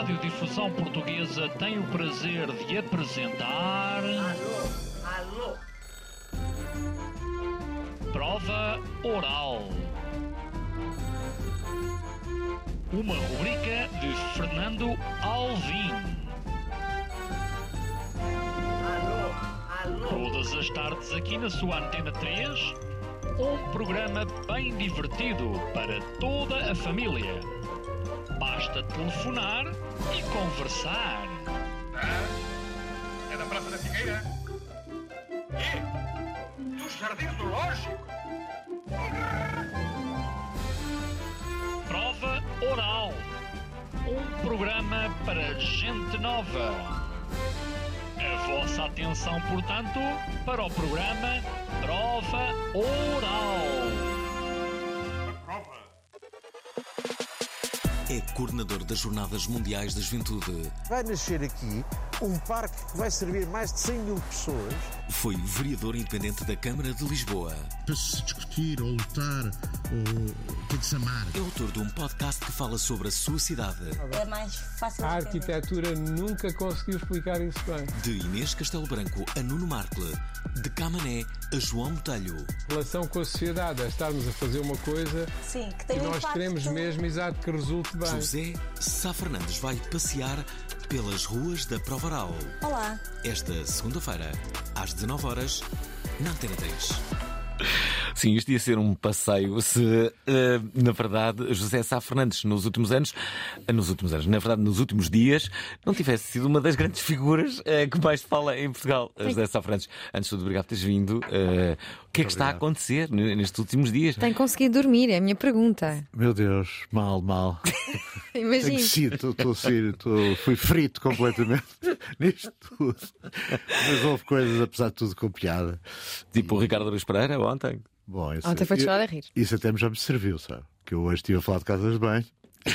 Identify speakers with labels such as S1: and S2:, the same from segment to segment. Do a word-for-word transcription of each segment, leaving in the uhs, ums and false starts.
S1: Radiodifusão Portuguesa tem o prazer de apresentar...
S2: Alô, alô.
S1: Prova Oral. Uma rubrica de Fernando Alvim.
S2: Alô, alô.
S1: Todas as tardes aqui na sua Antena três, um programa bem divertido para toda a família. Basta telefonar e conversar.
S3: Ah, é da Praça da Figueira? E? Dos Jardins do Lógico?
S1: Prova Oral. Um programa para gente nova. A vossa atenção, portanto, para o programa Prova Oral.
S3: Prova.
S4: É coordenador das Jornadas Mundiais da Juventude.
S5: Vai nascer aqui um parque que vai servir mais de cem mil pessoas.
S4: Foi vereador independente da Câmara de Lisboa.
S6: Para se discutir ou lutar ou tem que se amar.
S4: É autor de um podcast que fala sobre a sua cidade.
S7: É mais fácil
S8: A
S7: de entender.
S8: arquitetura nunca conseguiu explicar isso bem.
S4: De Inês Castelo Branco a Nuno Markle. De Camané a João Botelho.
S8: Relação com a sociedade é estarmos a fazer uma coisa
S7: Sim, que
S8: que
S7: tem um
S8: nós
S7: impacto.
S8: queremos mesmo, exato, que resulte bem.
S4: José Sá Fernandes vai passear pelas ruas da Prova Oral.
S7: Olá.
S4: Esta segunda-feira, às dezanove horas, na Antena três.
S9: Sim, isto ia ser um passeio se, uh, na verdade, José Sá Fernandes, nos últimos anos, uh, nos últimos anos, na verdade, nos últimos dias, não tivesse sido uma das grandes figuras uh, que mais fala em Portugal. Uh, José Sá Fernandes, antes de tudo, obrigado por teres vindo. Uh, o que é que está a acontecer n- nestes últimos dias?
S10: Tem conseguido dormir, é a minha pergunta.
S6: Meu Deus, mal, mal. Tenho
S10: Imagina.
S6: sido, estou a ser, estou- fui frito completamente nisto tudo. Mas houve coisas, apesar de tudo, com piada.
S9: Tipo o Ricardo Luís Pereira, ontem.
S6: Bom, isso,
S10: Ontem foi chorar a rir.
S6: Isso até me já me serviu, sabe? Que eu hoje estive a falar de casas de banho.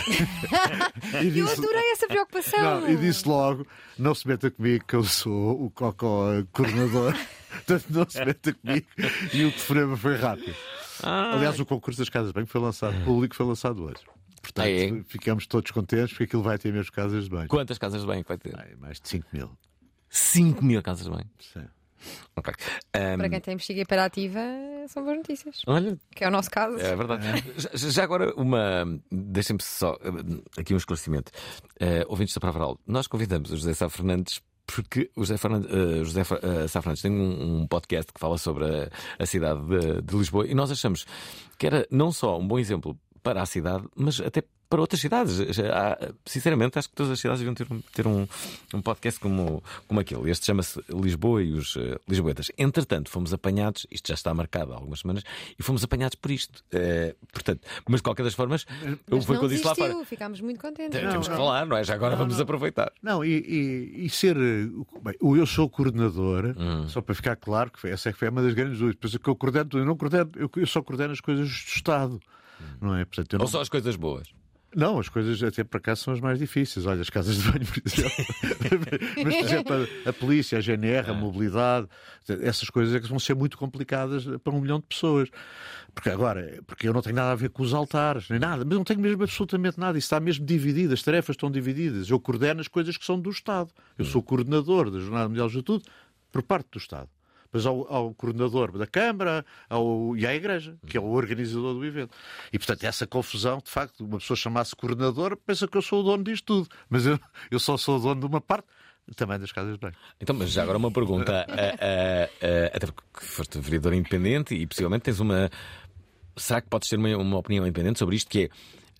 S6: e
S10: Eu
S6: disse,
S10: adorei essa preocupação.
S6: não, e disse logo: não se meta comigo, que eu sou o cocó coordenador. Portanto, não se meta comigo. E o telefonema foi rápido.
S9: Ah.
S6: Aliás, o concurso das casas de banho foi lançado, o público foi lançado hoje. Portanto,
S9: Ah, é?
S6: ficamos todos contentes porque aquilo vai ter mesmo casas de banho.
S9: Quantas casas de banho vai ter?
S6: Ai, mais de cinco mil.
S9: cinco mil casas de banho.
S6: Sim.
S9: Ok. Um,
S10: Para quem tem bexiga hiperativa, são boas notícias.
S9: Olha,
S10: Que é o nosso caso.
S9: é verdade. Já, já agora, uma. Deixem-me só uh, aqui um esclarecimento. Uh, ouvintes da Prova Oral, nós convidamos o José Sá Fernandes porque o José, Fernandes, uh, José Fra- uh, Sá Fernandes tem um, um podcast que fala sobre a, a cidade de, de Lisboa e nós achamos que era não só um bom exemplo para a cidade, mas até para outras cidades. Já há- sinceramente, acho que todas as cidades deviam ter, um- ter um, um podcast como, como aquele. Este chama-se Lisboa e os uh, Lisboetas. Entretanto, fomos apanhados, isto já está marcado há algumas semanas, e fomos apanhados por isto. Uh, portanto, mas de qualquer das formas, eu
S10: Mas
S9: foi o
S10: não
S9: que eu disse lá
S10: desistiu,
S9: fora.
S10: ficámos muito contentes.
S9: Temos que
S6: não.
S9: falar, não é? Já agora
S6: Não,
S9: vamos
S6: não.
S9: aproveitar.
S6: Não, e, e, e ser. eh, Bem, eu sou coordenador,
S9: Hum.
S6: só para ficar claro que foi- essa é que foi uma das grandes dúvidas. Depois o que eu coordeno, eu não coordeno, eu, eu só coordeno as coisas do Estado. Não é? Portanto, eu
S9: Ou
S6: não,
S9: só as coisas boas.
S6: não, as coisas até para cá são as mais difíceis. Olha, as casas de banho, por exemplo. Mas, por exemplo, a, a polícia, a G N R, a mobilidade, essas coisas é que vão ser muito complicadas para um milhão de pessoas. Porque agora, porque eu não tenho nada a ver com os altares, nem nada, mas não tenho mesmo absolutamente nada. Isso está mesmo dividido, as tarefas estão divididas. Eu coordeno as coisas que são do Estado. Eu sou coordenador da Jornada Mundial de Juventude por parte do Estado. Mas ao, ao coordenador da Câmara ao, e à Igreja, que é o organizador do evento. E, portanto, essa confusão, de facto, uma pessoa chamasse coordenador, pensa que eu sou o dono disto tudo. Mas eu, eu só sou o dono de uma parte, também das casas de banho.
S9: Então, mas já agora uma pergunta. Ah, ah, ah, até porque foste vereador independente e possivelmente tens uma. Será que podes ter uma, uma opinião independente sobre isto? Que é.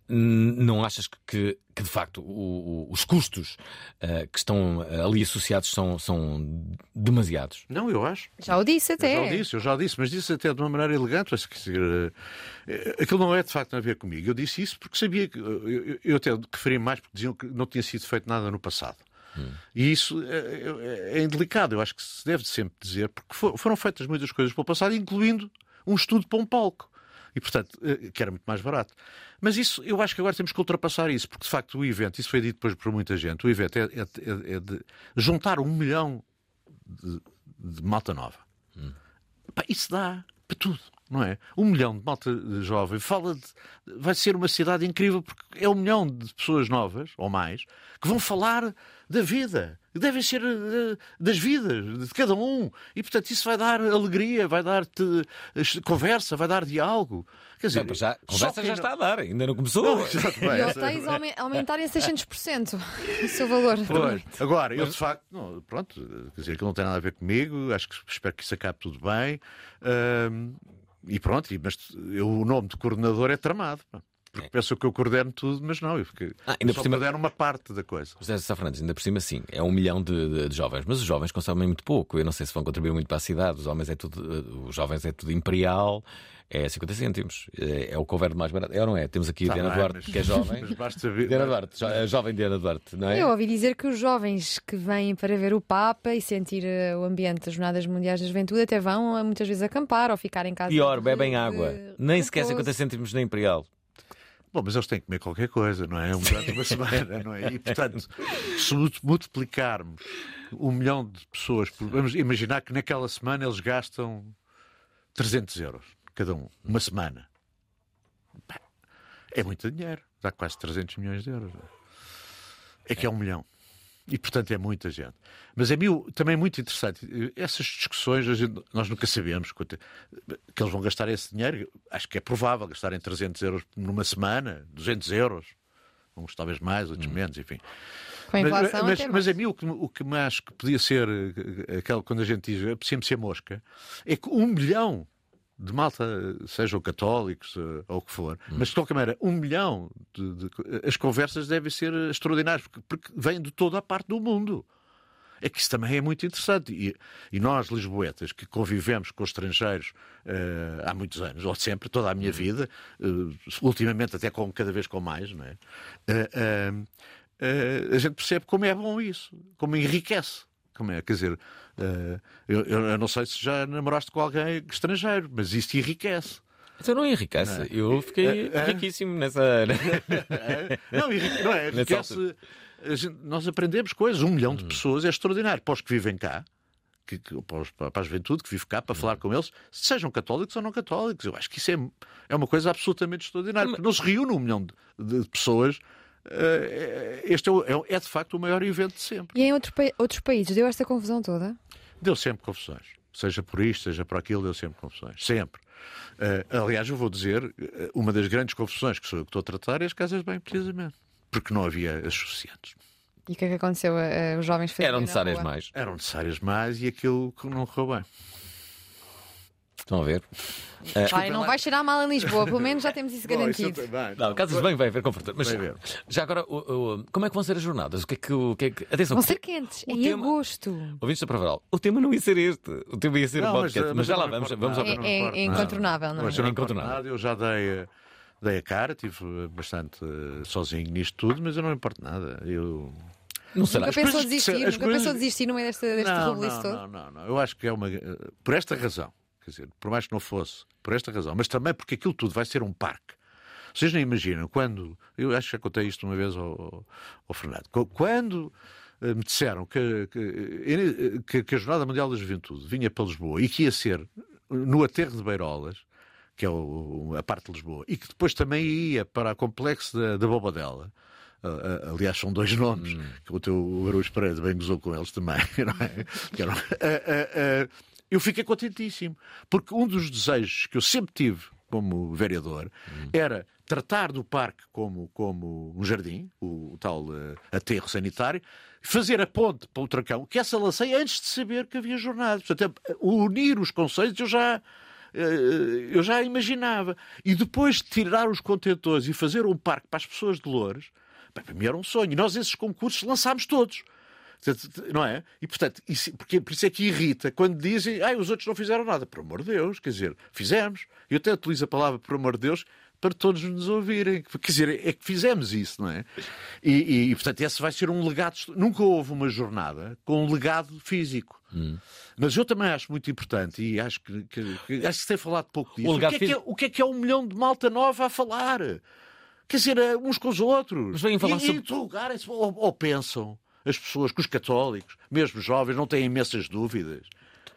S9: Não achas que, que de facto o- o- os custos ah, que estão ali associados são, são demasiados?
S6: Não, eu acho.
S10: Já o disse
S6: Eu
S10: até.
S6: já o disse, eu já o disse, mas disse até de uma maneira elegante. Mas, quer dizer, eh, aquilo não é de facto a ver comigo. Eu disse isso porque sabia que. Eu, eu- eu até referi mais porque diziam que não tinha sido feito nada no passado. E isso é, é, é indelicado. Eu acho que se deve sempre dizer, porque for- foram feitas muitas coisas para o passado, incluindo um estudo para um palco. E, portanto, eh, que era muito mais barato. Mas isso, eu acho que agora temos que ultrapassar isso, porque de facto o evento, isso foi dito depois por muita gente, o evento é, é- é- é de juntar um milhão de, de malta nova. Pá, isso dá para tudo. não é? Um milhão de malta jovem fala de... vai ser uma cidade incrível porque é um milhão de pessoas novas, ou mais, que vão falar da vida. Devem ser uh, das vidas de cada um. E, portanto, isso vai dar alegria, vai dar-te uh, conversa, vai dar diálogo. Quer dizer,
S9: Não, já, conversa já
S6: não...
S9: está a dar, ainda não começou.
S6: Não, bem,
S10: E hotéis aume- aumentarem a seiscentos por cento o seu valor.
S6: Pois. Agora, eu de facto, não, pronto, quer dizer, que não tem nada a ver comigo, acho que espero que isso acabe tudo bem. Hum, e pronto, mas eu, o nome de coordenador é tramado. Pá. Porque é. Pensam que eu coordeno tudo, mas não, eu, fiquei,
S9: ah, ainda
S6: eu só
S9: por cima...
S6: coordeno uma parte da coisa.
S9: José Sá Fernandes, ainda por cima, sim, é um milhão de, de, de jovens, mas os jovens consomem muito pouco. Eu não sei se vão contribuir muito para a cidade. Os homens é tudo, os jovens é tudo imperial, é cinquenta cêntimos, é, é o couvert mais barato. É ou não é? Temos aqui
S6: Tá
S9: a Diana
S6: bem,
S9: Duarte,
S6: mas,
S9: que é jovem.
S6: Mas basta ver...
S9: Diana Duarte, a jovem Diana Duarte, não é?
S10: Eu ouvi dizer que os jovens que vêm para ver o Papa e sentir uh, o ambiente das Jornadas Mundiais da Juventude até vão uh, muitas vezes acampar ou ficar em casa.
S9: Pior,
S10: de-
S9: bebem
S10: de-
S9: água.
S10: de
S9: Nem sequer
S10: repouso.
S9: cinquenta cêntimos na imperial.
S6: Bom, mas eles têm que comer qualquer coisa, não é? Um durante uma semana, não é? E, portanto, se multiplicarmos um milhão de pessoas, por... vamos imaginar que naquela semana eles gastam trezentos euros, cada um, uma semana. Pá, é muito dinheiro, dá quase trezentos milhões de euros. É que é um milhão. E, portanto, é muita gente. Mas é mim também muito interessante. Essas discussões, a gente, nós nunca sabemos quanto, que eles vão gastar esse dinheiro. Acho que é provável gastarem trezentos euros numa semana, duzentos euros. Uns talvez mais, outros menos, enfim.
S10: Com a inflação
S6: mas,
S10: até
S6: mas, mas
S10: mais.
S6: a mim o que, o que me acho que podia ser, eh, aquela, quando a gente diz, apetecia-me ser mosca, é que um milhão de malta, sejam católicos eh, ou o que for,
S9: Hum.
S6: mas de qualquer maneira, um milhão de, de as conversas devem ser extraordinárias, porque, porque vêm de toda a parte do mundo. É que isso também é muito interessante. E, e nós, lisboetas, que convivemos com os estrangeiros eh, há muitos anos, ou sempre, toda a minha vida, eh, ultimamente até com, cada vez com mais, não é? Eh, eh, eh, a gente percebe como é bom isso, como enriquece. Como é? Quer dizer, eh, eu, eu não sei se já namoraste com alguém estrangeiro, mas isso enriquece.
S9: Então não enriquece.
S6: Não é?
S9: Eu fiquei
S6: É, é.
S9: riquíssimo nessa.
S6: Não, enrique- não é?
S9: Nessa
S6: Enriquece. A gente- nós aprendemos coisas. Um milhão de pessoas é extraordinário. Para os que vivem cá, que, que, para, os- para a juventude que vive cá, para falar com eles, sejam católicos ou não católicos. Eu acho que isso é, é uma coisa absolutamente extraordinária. Porque não se reúne um milhão de, de pessoas. Eh, Este é, o- é, é de facto o maior evento de sempre.
S10: E em outro pa- outros países deu esta confusão toda?
S6: Deu sempre confusões. Seja por isto, seja por aquilo, deu sempre confusões. Sempre. Eh, aliás, eu vou dizer, eh, uma das grandes confusões que sou eu que estou a tratar é as casas de banho, precisamente. Porque não havia as suficientes.
S10: E o que é que aconteceu? Uh, os jovens fazerem
S9: Eram
S10: na
S9: necessárias
S10: rua?
S9: mais.
S6: Eram necessárias mais e aquilo que não correu bem.
S9: Estão a ver?
S10: Vai, não vai cheirar mal em Lisboa, pelo menos já temos isso garantido.
S9: Não, casas de banho vai haver confortável. Mas
S6: Vai ver.
S9: já agora, o- o- como é que vão ser as jornadas? O que é que. O que, é que... Atenção,
S10: Vão
S9: porque-
S10: ser quentes,
S9: o
S10: em
S9: tema-
S10: agosto.
S9: Ouvintes da Provaral, o tema não ia ser este. O tema ia ser
S6: Não,
S9: o
S6: mas,
S9: podcast. Mas,
S6: mas
S9: já
S6: eu
S9: lá
S6: não
S9: vamos.
S6: importo
S9: vamos ao...
S6: nada.
S10: É,
S6: não
S10: é-
S6: importa
S10: é
S6: nada.
S10: incontornável, não é?
S6: Mas eu não
S9: É
S6: importo
S9: incontornável.
S6: nada. Eu já dei, eh, dei a cara, estive bastante eh, sozinho nisto tudo, mas eu não importo nada. Eu...
S9: Não será.
S10: Nunca pensou
S6: coisas que
S10: desistir,
S6: se- as
S10: nunca
S6: coisas-
S10: pensou desistir no meio deste, deste
S6: não,
S10: rebuliço
S6: não,
S10: todo?
S6: não, não, não. Eu acho que é uma. Por esta razão, quer dizer, por mais que não fosse, por esta razão, mas também porque aquilo tudo vai ser um parque. Vocês nem imaginam quando. Eu acho que já contei isto uma vez ao, ao- ao Fernando. Qu- Quando eh, me disseram que, que, que- que a Jornada Mundial da Juventude vinha para Lisboa e que ia ser no Aterro de Beirolas, que é o- a parte de Lisboa, e que depois também ia para o complexo da, da Bobadela. Uh, uh, aliás, são dois nomes que o teu Araújo Pereira bem gozou com eles também, não é? Que eram- uh, uh, uh, eu fiquei contentíssimo, porque um dos desejos que eu sempre tive como vereador era tratar do parque como, como um jardim, o, tal uh, aterro sanitário, fazer a ponte para o Tracão, que essa lancei antes de saber que havia jornada. Portanto, unir os conceitos eu já. Eu já imaginava. E depois de tirar os contentores e fazer um parque para as pessoas de Loures, bem, para mim era um sonho. E nós esses concursos lançámos todos. Não é? E, portanto, isso, porque, por isso é que irrita quando dizem ah, os outros não fizeram nada. Por amor de Deus, quer dizer, fizemos. Eu até utilizo a palavra por amor de Deus para todos nos ouvirem. Quer dizer, é que fizemos isso, não é? E, e portanto, esse vai ser um legado. Nunca houve uma jornada com um legado físico. Hum. Mas eu também acho muito importante, e acho que, que, que acho que se tem falado pouco disso. O, o, que é que é, o que é que é um milhão de malta nova a falar? Quer dizer, uns com os outros.
S9: Mas vêm falar
S6: e,
S9: sobre...
S6: e interrogarem-se, ou, ou pensam, as pessoas, que os católicos, mesmo jovens, não têm imensas dúvidas.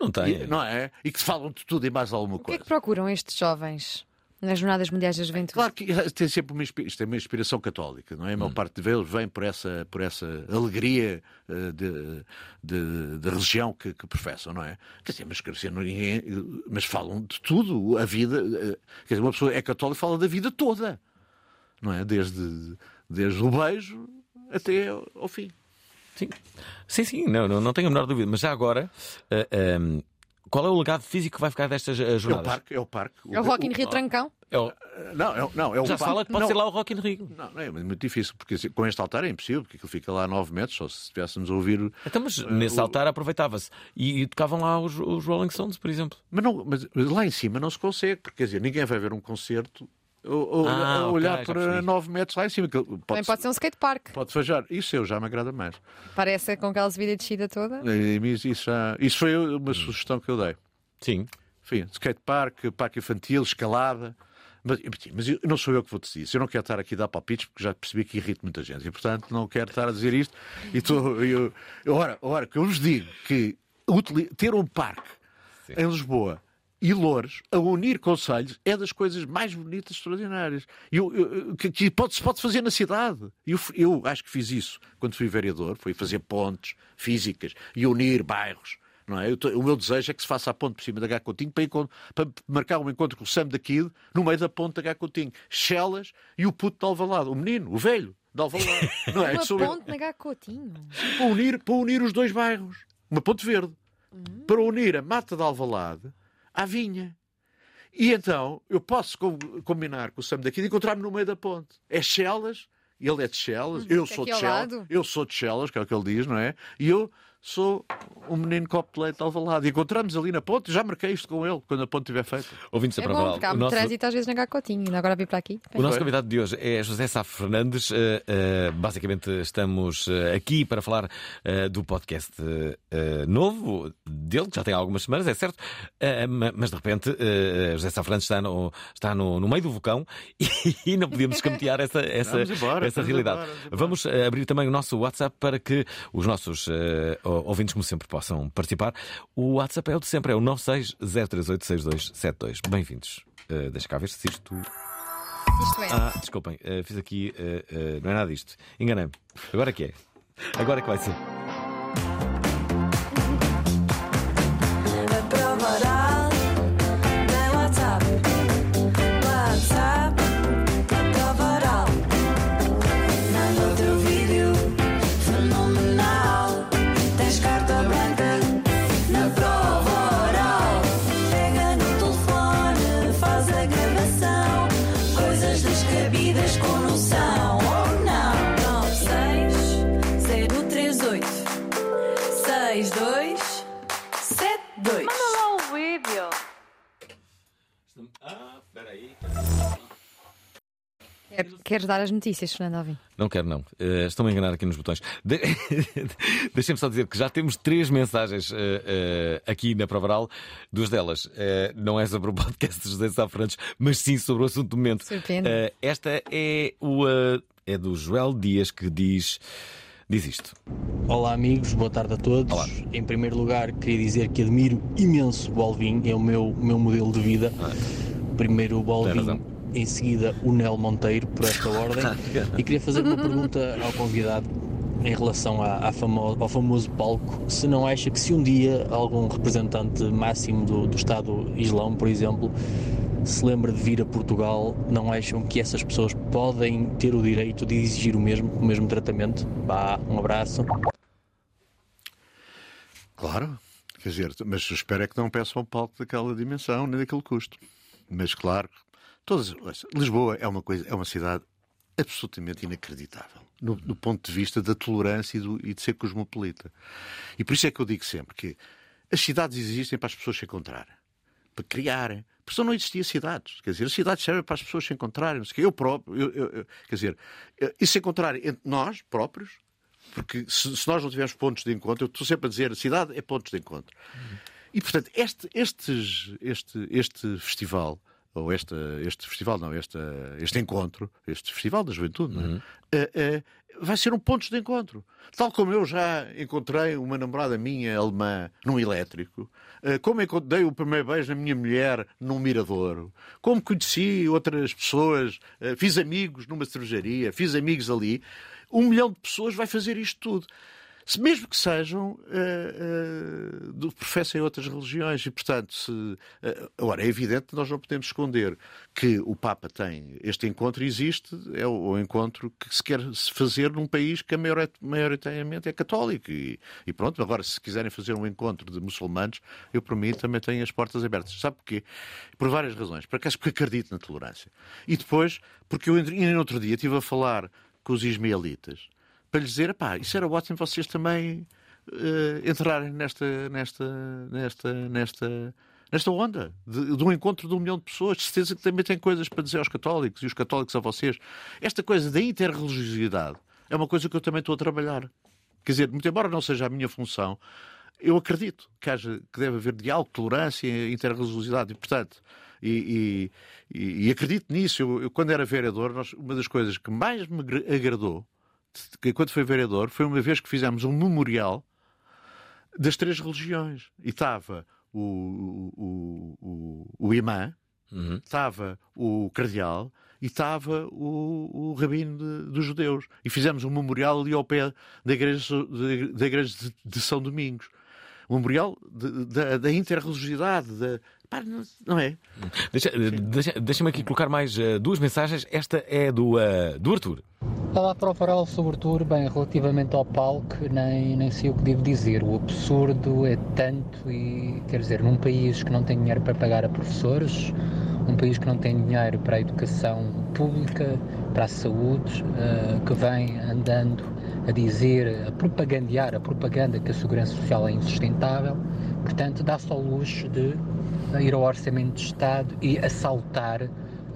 S9: Não tem.
S6: E, não é? E que falam de tudo e mais alguma
S10: O que
S6: coisa.
S10: é que procuram estes jovens nas Jornadas Mundiais da Juventude?
S6: Claro que tem sempre uma, isto é uma inspiração católica, não é? A maior
S9: Hum. parte
S6: parte deles vem por essa, por essa alegria uh, de, de, de religião que, que professam, não é? Quer dizer, mas, quer dizer, ninguém, mas falam de tudo, a vida. Uh, quer dizer, uma pessoa é católica e fala da vida toda, não é? Desde, desde o beijo até ao, ao fim.
S9: Sim, sim, sim não, não, não tenho a menor dúvida. Mas já agora, uh, um, qual é o legado físico que vai ficar destas uh, jornadas?
S6: É o parque, é o parque.
S10: É o Rock in Rio Trancão?
S9: É o...
S6: Não, é, não, é o
S9: Já se
S6: parque.
S9: fala que pode
S6: não,
S9: ser lá o Rock in Rio.
S6: Não, não é muito difícil, porque assim, com este altar é impossível, porque aquilo fica lá a nove metros, só se estivéssemos a ouvir.
S9: Então, mas
S6: uh,
S9: nesse
S6: o...
S9: altar aproveitava-se e, e tocavam lá os, os Rolling Stones, por exemplo.
S6: Mas, não, mas, mas lá em cima não se consegue, porque quer dizer, ninguém vai ver um concerto ou,
S9: Ah,
S6: ou
S9: ok,
S6: olhar
S9: já
S6: para
S9: percebi.
S6: nove metros lá em cima. Pode,
S10: Também pode ser um skatepark.
S6: Pode fajar. Isso eu já me agrada mais.
S10: Parece com aquela subida e descida toda.
S6: Isso, isso, já, isso foi uma sugestão que eu dei.
S9: Sim.
S6: Enfim, skatepark, parque infantil, escalada. Mas, mas eu, não sou eu que vou decidir isso. Eu não quero estar aqui a dar palpites porque já percebi que irrito muita gente. E, portanto, não quero estar a dizer isto. E estou, eu, ora, ora, que eu vos digo que ter um parque Sim. em Lisboa e Loures a unir concelhos é das coisas mais bonitas, extraordinárias. Eu, eu, que, que pode, se pode fazer na cidade. Eu, eu acho que fiz isso quando fui vereador. Fui fazer pontes físicas e unir bairros. Não é? Eu tô, o meu desejo é que se faça a ponte por cima da Gá Coutinho para, para marcar um encontro com o Sam da Kid no meio da ponte da Gá Coutinho. Chelas e o puto de Alvalade. O menino, o velho de Alvalade. Não é?
S10: Uma
S6: Sou
S10: ponte
S6: eu.
S10: na Gá Coutinho.
S6: Para unir, para unir os dois bairros. Uma ponte verde.
S10: Uhum.
S6: Para unir a Mata de Alvalade à Vinha. E então eu posso com, combinar com o Sam da Kid e encontrar-me no meio da ponte. É Chelas, ele é de Chelas,
S10: Uhum.
S6: eu
S10: Aqui
S6: sou de
S10: ao
S6: Chelas,
S10: lado.
S6: eu sou de Chelas, que é o que ele diz, não é? E eu sou um menino copo de leite de Alvalade. E encontramos ali na ponte, já marquei isto com ele, quando a ponte estiver feita.
S9: Ouvintes da
S10: É bom,
S9: Prova
S10: porque há
S9: o
S10: muito
S9: nosso...
S10: trânsito às vezes na Gá Coutinho. Ainda agora vir para aqui.
S9: O nosso convidado de hoje é José Sá Fernandes. Uh, uh, basicamente estamos uh, aqui para falar uh, do podcast uh, novo dele, que já tem algumas semanas, é certo, uh, mas de repente uh, José Sá Fernandes está, no, está no, no meio do vulcão e, e não podíamos escamotear essa, essa,
S6: embora,
S9: essa realidade.
S6: Embora, vamos,
S9: vamos uh, abrir também o nosso WhatsApp para que os nossos uh, ouvintes, como sempre, possam participar. O WhatsApp é o de sempre, é o nove seis zero três oito seis dois sete dois. Bem-vindos. Uh, deixa cá ver se isto.
S10: Isto é.
S9: Ah, desculpem, uh, fiz aqui. Uh, uh, não é nada disto. Enganei-me. Agora é que é. Agora é que vai ser.
S7: A prova oral da WhatsApp. WhatsApp, a prova oral. Manda o teu vídeo fenomenal. Tens carta branca na prova oral. Pega no telefone, faz a gravação. Coisas descabidas com noção ou não. nove seis zero três oito seis dois sete dois. Manda lá o vídeo.
S9: Ah, espera aí.
S10: Quer- Queres dar as notícias, Fernando Alvim?
S9: Não quero, não. Uh, Estão-me a enganar aqui nos botões. De... Deixem-me só dizer que já temos três mensagens uh, uh, aqui na Prova Oral. Duas delas uh, não é sobre o podcast de José Sá Fernandes, mas sim sobre o assunto do momento.
S10: Surpreende.
S9: Uh, esta é, o, uh, é do Joel Dias que diz, diz isto.
S11: Olá amigos, boa tarde a todos.
S9: Olá.
S11: Em primeiro lugar queria dizer que admiro imenso o Alvin, é o meu, meu modelo de vida. Primeiro o
S9: Tem
S11: Alvin,
S9: razão.
S11: em seguida o Nel Monteiro, por esta ordem. E queria fazer uma pergunta ao convidado em relação à, à famo- ao famoso palco. Se não acha que se um dia algum representante máximo do, do Estado Islão, por exemplo, se lembra de vir a Portugal, não acham que essas pessoas podem ter o direito de exigir o mesmo, o mesmo tratamento? Vá, um abraço.
S6: Claro, quer dizer, mas eu espero é que não peçam um palco daquela dimensão nem daquele custo. Mas claro, todas, Lisboa é uma coisa, é uma cidade absolutamente inacreditável no, do ponto de vista da tolerância e, do, e de ser cosmopolita. E por isso é que eu digo sempre que as cidades existem para as pessoas se encontrarem, para criarem. Porque senão não existia cidades. Quer dizer, as cidades servem para as pessoas se encontrarem. Não sei o quê. Eu próprio, eu, eu, eu, quer dizer, e se encontrarem entre nós próprios, porque se, se nós não tivermos pontos de encontro, eu estou sempre a dizer, a cidade é pontos de encontro. Uhum. E, portanto, este, estes, este, este festival ou esta, este festival, não, este, este encontro, este festival da juventude, não é?
S9: Uhum.
S6: Uh, uh, vai ser um ponto de encontro. Tal como eu já encontrei uma namorada minha alemã num elétrico, uh, como encontrei o primeiro beijo na minha mulher num miradouro, como conheci outras pessoas, uh, fiz amigos numa cervejaria, fiz amigos ali. Um milhão de pessoas vai fazer isto tudo. Se mesmo que sejam, uh, uh, do, professem outras religiões. E, portanto, se, uh, agora, é evidente que nós não podemos esconder que o Papa tem este encontro, existe, é o, o encontro que se quer fazer num país que a maior, maioritariamente é católico. E, e pronto, agora, se quiserem fazer um encontro de muçulmanos, eu, por mim, também tenho as portas abertas. Sabe porquê? Por várias razões. Por acaso, porque acredito na tolerância. E depois, porque eu, no outro dia, estive a falar com os ismaelitas, para lhes dizer, pá, isso era ótimo vocês também uh, entrarem nesta, nesta, nesta, nesta, nesta onda de, de um encontro de um milhão de pessoas. De certeza que também têm coisas para dizer aos católicos e os católicos a vocês. Esta coisa da interreligiosidade é uma coisa que eu também estou a trabalhar. Quer dizer, muito embora não seja a minha função, eu acredito que, haja, que deve haver diálogo, tolerância e interreligiosidade. E, portanto, e, e, e acredito nisso. Eu, eu, quando era vereador, nós, uma das coisas que mais me agradou que quando foi vereador, foi uma vez que fizemos um memorial das três religiões. E estava o, o, o, o imã, uhum. estava o cardeal e estava o, o rabino de, dos judeus. E fizemos um memorial ali ao pé da igreja de, da igreja de, de São Domingos. Um memorial de, de, da interreligiosidade, da... Pá, não, não é?
S9: Deixa, deixa, deixa-me aqui colocar mais uh, duas mensagens. Esta é do, uh, do Arthur.
S12: Olá, para o Farol sobre o Arthur. Bem, relativamente ao palco, nem, nem sei o que devo dizer. O absurdo é tanto e, quer dizer, num país que não tem dinheiro para pagar a professores, um país que não tem dinheiro para a educação pública, para a saúde, uh, que vem andando a dizer, a propagandear a propaganda que a segurança social é insustentável, portanto dá-se ao luxo de ir ao Orçamento de Estado e assaltar uh,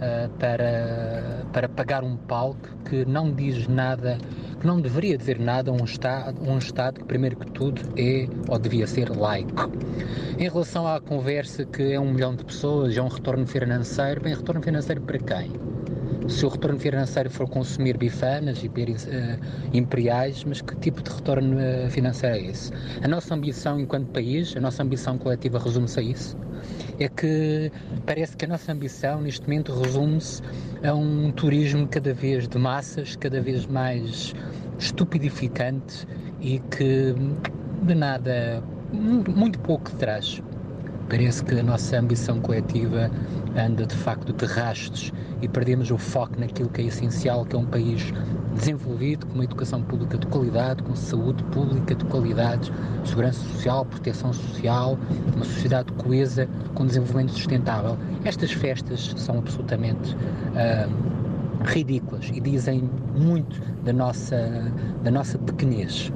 S12: para, para pagar um palco que não diz nada, que não deveria dizer nada a um Estado, um Estado que primeiro que tudo é ou devia ser laico. Em relação à conversa que é um milhão de pessoas, é um retorno financeiro, bem, retorno financeiro para quem? Se o retorno financeiro for consumir bifanas e beber uh, imperiais, mas que tipo de retorno uh, financeiro é esse? A nossa ambição enquanto país, a nossa ambição coletiva resume-se a isso? É que parece que a nossa ambição neste momento resume-se a um turismo cada vez de massas, cada vez mais estupidificante e que de nada, muito pouco traz. Parece que a nossa ambição coletiva anda de facto de rastos e perdemos o foco naquilo que é essencial, que é um país desenvolvido, com uma educação pública de qualidade, com saúde pública de qualidade, segurança social, proteção social, uma sociedade coesa, com desenvolvimento sustentável. Estas festas são absolutamente uh, ridículas e dizem muito da nossa, da nossa pequenez.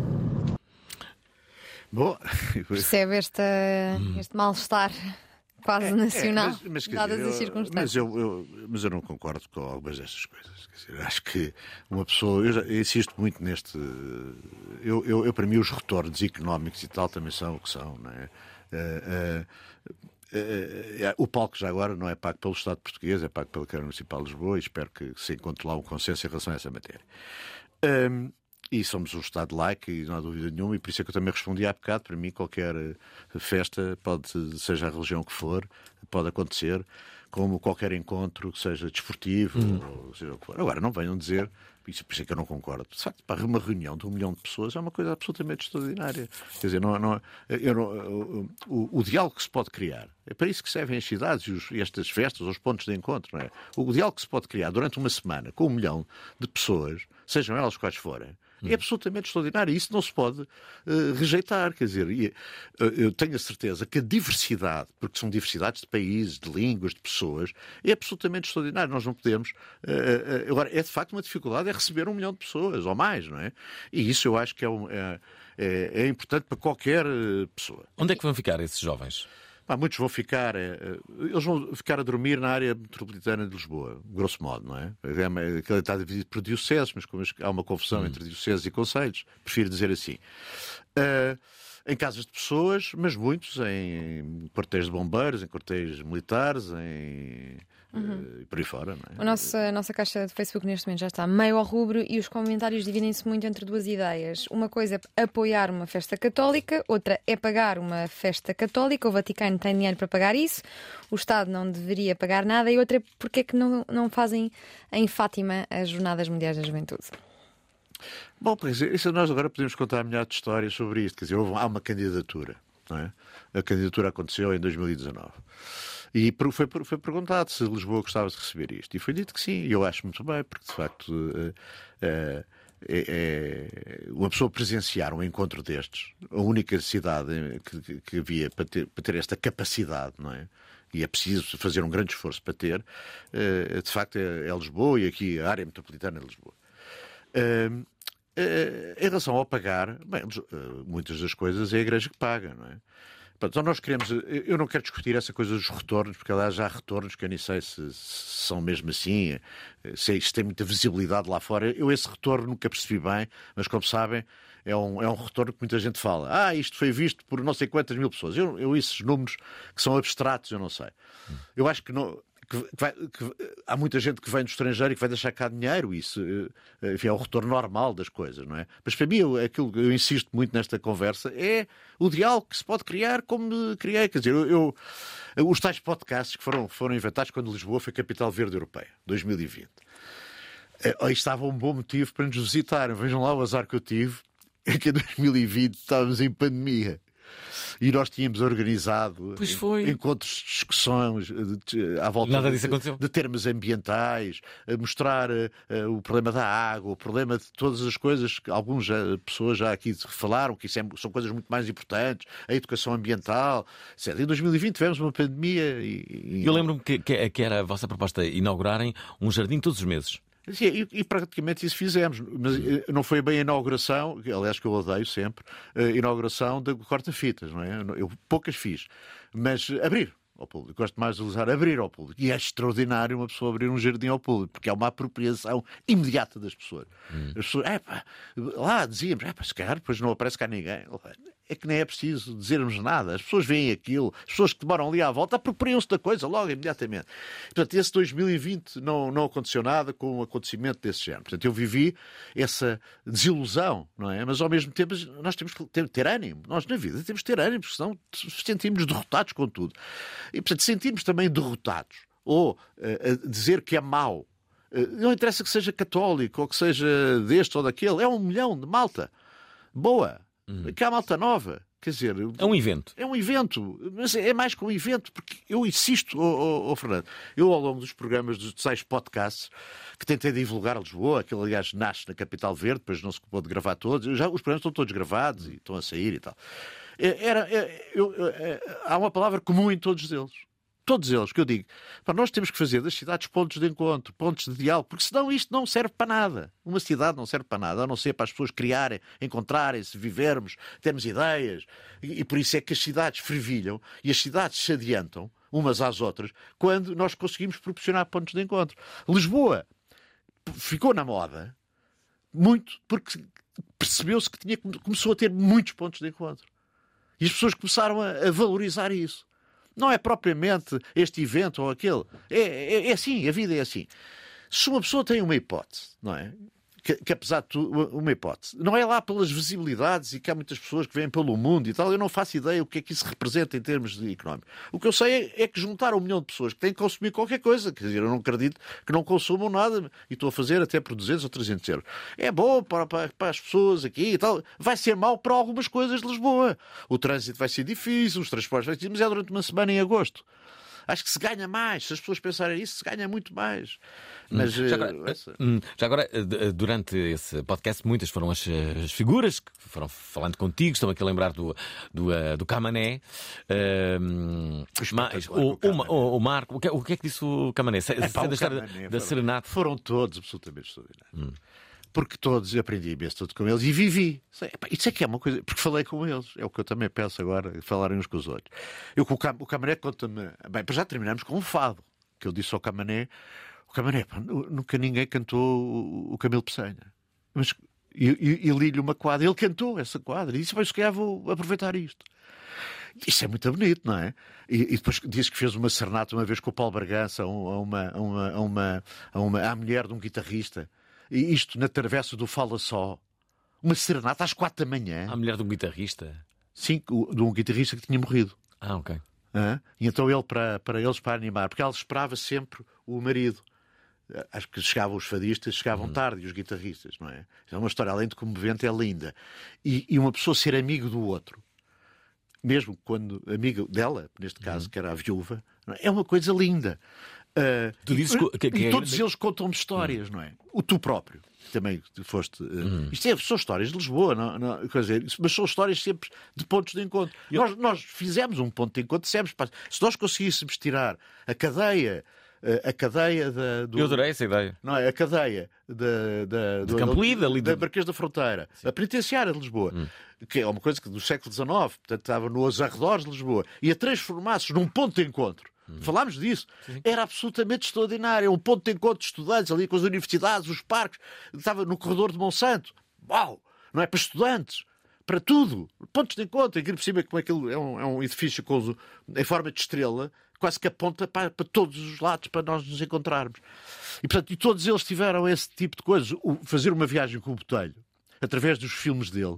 S6: Bom,
S10: percebe esta, este mal-estar quase
S6: é,
S10: nacional,
S6: é, mas, mas,
S10: dadas
S6: dizer,
S10: as
S6: eu,
S10: circunstâncias.
S6: Mas eu, eu, mas eu não concordo com algumas destas coisas. Quer dizer, acho que uma pessoa... Eu, já, eu insisto muito neste... Eu, eu, eu, para mim, os retornos económicos e tal também são o que são, não é? Uh, uh, uh, uh, o palco já agora não é pago pelo Estado português, é pago pela Câmara Municipal de Lisboa e espero que se encontre lá um consenso em relação a essa matéria. Um, E somos um Estado laico, e não há dúvida nenhuma, e por isso é que eu também respondi há bocado. Para mim, qualquer festa, pode, seja a religião que for, pode acontecer, como qualquer encontro, seja desportivo, uhum. ou seja o que for. Agora, não venham dizer, isso, por isso é que eu não concordo. De facto, para uma reunião de um milhão de pessoas é uma coisa absolutamente extraordinária. Quer dizer, não, não, eu não, o, o, o diálogo que se pode criar, é para isso que servem as cidades e, os, e estas festas, os pontos de encontro, não é? O diálogo que se pode criar durante uma semana com um milhão de pessoas, sejam elas quais forem, é absolutamente extraordinário. Isso não se pode uh, rejeitar. Quer dizer, e, uh, eu tenho a certeza que a diversidade, porque são diversidades de países, de línguas, de pessoas, é absolutamente extraordinário. Nós não podemos... Uh, uh, agora, é de facto uma dificuldade é receber um milhão de pessoas, ou mais, não é? E isso eu acho que é, um, é, é, é importante para qualquer uh, pessoa.
S9: Onde é que vão ficar esses jovens?
S6: Ah, muitos vão ficar, eles vão ficar a dormir na área metropolitana de Lisboa, grosso modo, não é? Aquilo está dividido por dioceses, mas como há uma confusão hum. entre dioceses e concelhos, prefiro dizer assim. Uh, em casas de pessoas, mas muitos em quartéis de bombeiros, em quartéis militares, em... Uhum. E por aí fora, não é?
S10: A nossa, a nossa caixa de Facebook neste momento já está meio ao rubro e os comentários dividem-se muito entre duas ideias. Uma coisa é apoiar uma festa católica, outra é pagar uma festa católica. O Vaticano tem dinheiro para pagar isso, o Estado não deveria pagar nada. E outra é porque é que não, não fazem em Fátima as Jornadas Mundiais da Juventude.
S6: Bom, pois, isso nós agora podemos contar milhares de histórias sobre isto. Quer dizer, houve, há uma candidatura, não é? A candidatura aconteceu em dois mil e dezanove. E foi, foi perguntado se Lisboa gostava de receber isto. E foi dito que sim. E eu acho muito bem, porque de facto uh, uh, é, é, uma pessoa presenciar um encontro destes, a única cidade que, que havia para ter, para ter esta capacidade, não é? E é preciso fazer um grande esforço para ter, uh, de facto é, é Lisboa e aqui a área metropolitana de Lisboa. Uh, uh, em relação ao pagar, bem, uh, muitas das coisas é a Igreja que paga, não é? Então nós queremos, eu não quero discutir essa coisa dos retornos, porque aliás já há retornos que eu nem sei se, se são mesmo assim, se isto tem muita visibilidade lá fora. Eu esse retorno nunca percebi bem, mas como sabem, é um, é um retorno que muita gente fala. Ah, isto foi visto por não sei quantas mil pessoas. Eu, eu esses números que são abstratos, eu não sei. Eu acho que não... Que vai, que, há muita gente que vem do estrangeiro e que vai deixar cá dinheiro, isso enfim, é o retorno normal das coisas, não é? Mas para mim, eu, aquilo que eu insisto muito nesta conversa é o diálogo que se pode criar como criei. Quer dizer, eu, eu, os tais podcasts que foram, foram inventados quando Lisboa foi capital verde europeia, dois mil e vinte. Aí estava um bom motivo para nos visitarem. Vejam lá o azar que eu tive, é que em dois mil e vinte estávamos em pandemia. E nós tínhamos organizado encontros de discussões à volta
S9: Nada
S6: de,
S9: disso aconteceu.
S6: de termos ambientais, a mostrar uh, o problema da água, o problema de todas as coisas que algumas pessoas já aqui falaram, que isso é, são coisas muito mais importantes, a educação ambiental, etcétera. Em dois mil e vinte tivemos uma pandemia e... e...
S9: Eu lembro-me que, que, que era a vossa proposta inaugurarem um jardim todos os meses.
S6: Sim, e, e praticamente isso fizemos, mas não foi bem a inauguração, aliás que eu odeio sempre, a inauguração da corta-fitas, não é? Eu poucas fiz, mas abrir ao público, gosto mais de usar abrir ao público, e é extraordinário uma pessoa abrir um jardim ao público, porque é uma apropriação imediata das pessoas. Hum. As pessoas, é pá, lá dizíamos, é pá, se calhar depois não aparece cá ninguém. É que nem é preciso dizermos nada. As pessoas veem aquilo, as pessoas que demoram ali à volta apropriam-se da coisa logo, imediatamente. Portanto, esse dois mil e vinte não, não aconteceu nada com um acontecimento desse género. Portanto, eu vivi essa desilusão, não é? Mas ao mesmo tempo nós temos que ter, ter ânimo. Nós na vida temos que ter ânimo, porque senão sentimos derrotados com tudo. E, portanto, sentimos também derrotados ou uh, dizer que é mau. Uh, não interessa que seja católico ou que seja deste ou daquele. É um milhão de malta boa. Que há malta nova, quer dizer...
S9: É um evento.
S6: É um evento, mas é mais que um evento, porque eu insisto, oh, oh, oh, Fernando, eu ao longo dos programas dos seis podcasts que tentei divulgar a Lisboa, aquele aliás nasce na Capital Verde, depois não se pôde gravar todos, já, os programas estão todos gravados e estão a sair e tal. Era, eu, eu, há uma palavra comum em todos eles. Todos eles, que eu digo, para nós temos que fazer das cidades pontos de encontro, pontos de diálogo, porque senão isto não serve para nada. Uma cidade não serve para nada, a não ser para as pessoas criarem, encontrarem-se, vivermos, termos ideias. E, e por isso é que as cidades fervilham e as cidades se adiantam umas às outras quando nós conseguimos proporcionar pontos de encontro. Lisboa ficou na moda muito porque percebeu-se que tinha, começou a ter muitos pontos de encontro. E as pessoas começaram a, a valorizar isso. Não é propriamente este evento ou aquele. É, é, é assim, a vida é assim. Se uma pessoa tem uma hipótese, não é? Que, que apesar de tudo, uma hipótese, não é lá pelas visibilidades e que há muitas pessoas que vêm pelo mundo e tal, eu não faço ideia o que é que isso representa em termos de económico. O que eu sei é, é que juntar um milhão de pessoas que têm que consumir qualquer coisa, quer dizer, eu não acredito que não consumam nada e estou a fazer até por duzentos ou trezentos euros. É bom para, para, para as pessoas aqui e tal, vai ser mau para algumas coisas de Lisboa. O trânsito vai ser difícil, os transportes vai ser, mas é durante uma semana em agosto. Acho que se ganha mais, se as pessoas pensarem nisso, se ganha muito mais. Mas,
S9: já, agora, essa... já agora, durante esse podcast, muitas foram as, as figuras que foram falando contigo. Estou aqui a lembrar do, do, do Camané. Uh, mas, o, o, o, o Marco, o que, o que é que disse o Camané?
S6: É, pá,
S9: da,
S6: o Camané,
S9: da Serenata?
S6: Foram todos absolutamente extraordinários. Hum. Porque todos, eu aprendi imenso tudo com eles e vivi. Isso é que é uma coisa, porque falei com eles. É o que eu também penso agora, falarem uns com os outros. Eu, o, Cam, o Camané conta-me... Bem, já terminamos com um fado, que eu disse ao Camané. O Camané, pá, nunca ninguém cantou o, o Camilo Peçanha. Mas e, e, e li-lhe uma quadra. Ele cantou essa quadra e disse: "Mas se calhar vou aproveitar isto." Isso é muito bonito, não é? E, e depois disse que fez uma serenata uma vez com o Paulo Bragança a uma, a uma, a uma, a uma, à mulher de um guitarrista. E isto na travessa do Fala Só. Uma serenata às quatro da manhã.
S9: A mulher de um guitarrista?
S6: Sim, de um guitarrista que tinha morrido.
S9: Ah, ok.
S6: Ah, e então ele, para, para eles, para animar, porque ela esperava sempre o marido. Acho que chegavam os fadistas, chegavam
S9: Uhum.
S6: tarde, e os guitarristas, não é? É uma história, além de comovente, é linda. E, e uma pessoa ser amigo do outro, mesmo quando amigo dela, neste caso, que era a viúva, não é? É uma coisa linda. Uh,
S9: Tu dizes
S6: e,
S9: que- que-
S6: e
S9: que-
S6: todos eles contam-me histórias, não é? O tu próprio também foste. Uh, Isto é, são histórias de Lisboa, não, não, quer dizer, mas são histórias sempre de pontos de encontro. Nós, nós fizemos um ponto de encontro, dissemos: "Pá, se nós conseguíssemos tirar a cadeia. uh, A cadeia da, do,
S9: Eu adorei essa ideia.
S6: não é? A cadeia da, da,
S9: De
S6: do-
S9: Campo Lido, ali
S6: da
S9: de-
S6: Marquês da Fronteira, a penitenciária de Lisboa, que é uma coisa que do século dezenove, portanto estava nos arredores de Lisboa, e a transformasse num ponto de encontro. Falámos disso. Era absolutamente extraordinário. Um ponto de encontro de estudantes ali com as universidades, os parques. Estava no corredor de Monsanto. Uau! Não é? Para estudantes. Para tudo. Pontos de encontro. Aquilo por cima, como aquilo é um, é um edifício com, os- em forma de estrela, quase que aponta para, para todos os lados para nós nos encontrarmos. E, portanto, e todos eles tiveram esse tipo de coisas. O- fazer uma viagem com o Botelho, através dos filmes dele.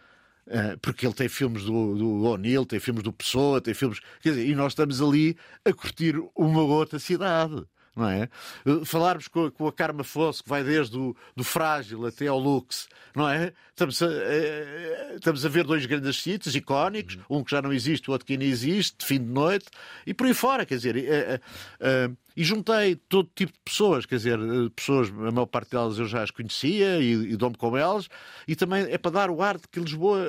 S6: Uh, porque ele tem filmes do, do O'Neill, tem filmes do Pessoa, tem filmes. Quer dizer, e nós estamos ali a curtir uma outra cidade, não é? Uh, falarmos com, a- com a Carme Afonso, que vai desde o do Frágil até ao Lux, não é? Estamos a, eh, estamos a ver dois grandes sítios icónicos, um que já não existe, o outro que ainda existe, de fim de noite, e por aí fora, quer dizer. eh, eh, eh, e juntei todo tipo de pessoas, quer dizer, eh, pessoas, a maior parte delas eu já as conhecia e, e dou-me com elas, e também é para dar o ar de que Lisboa.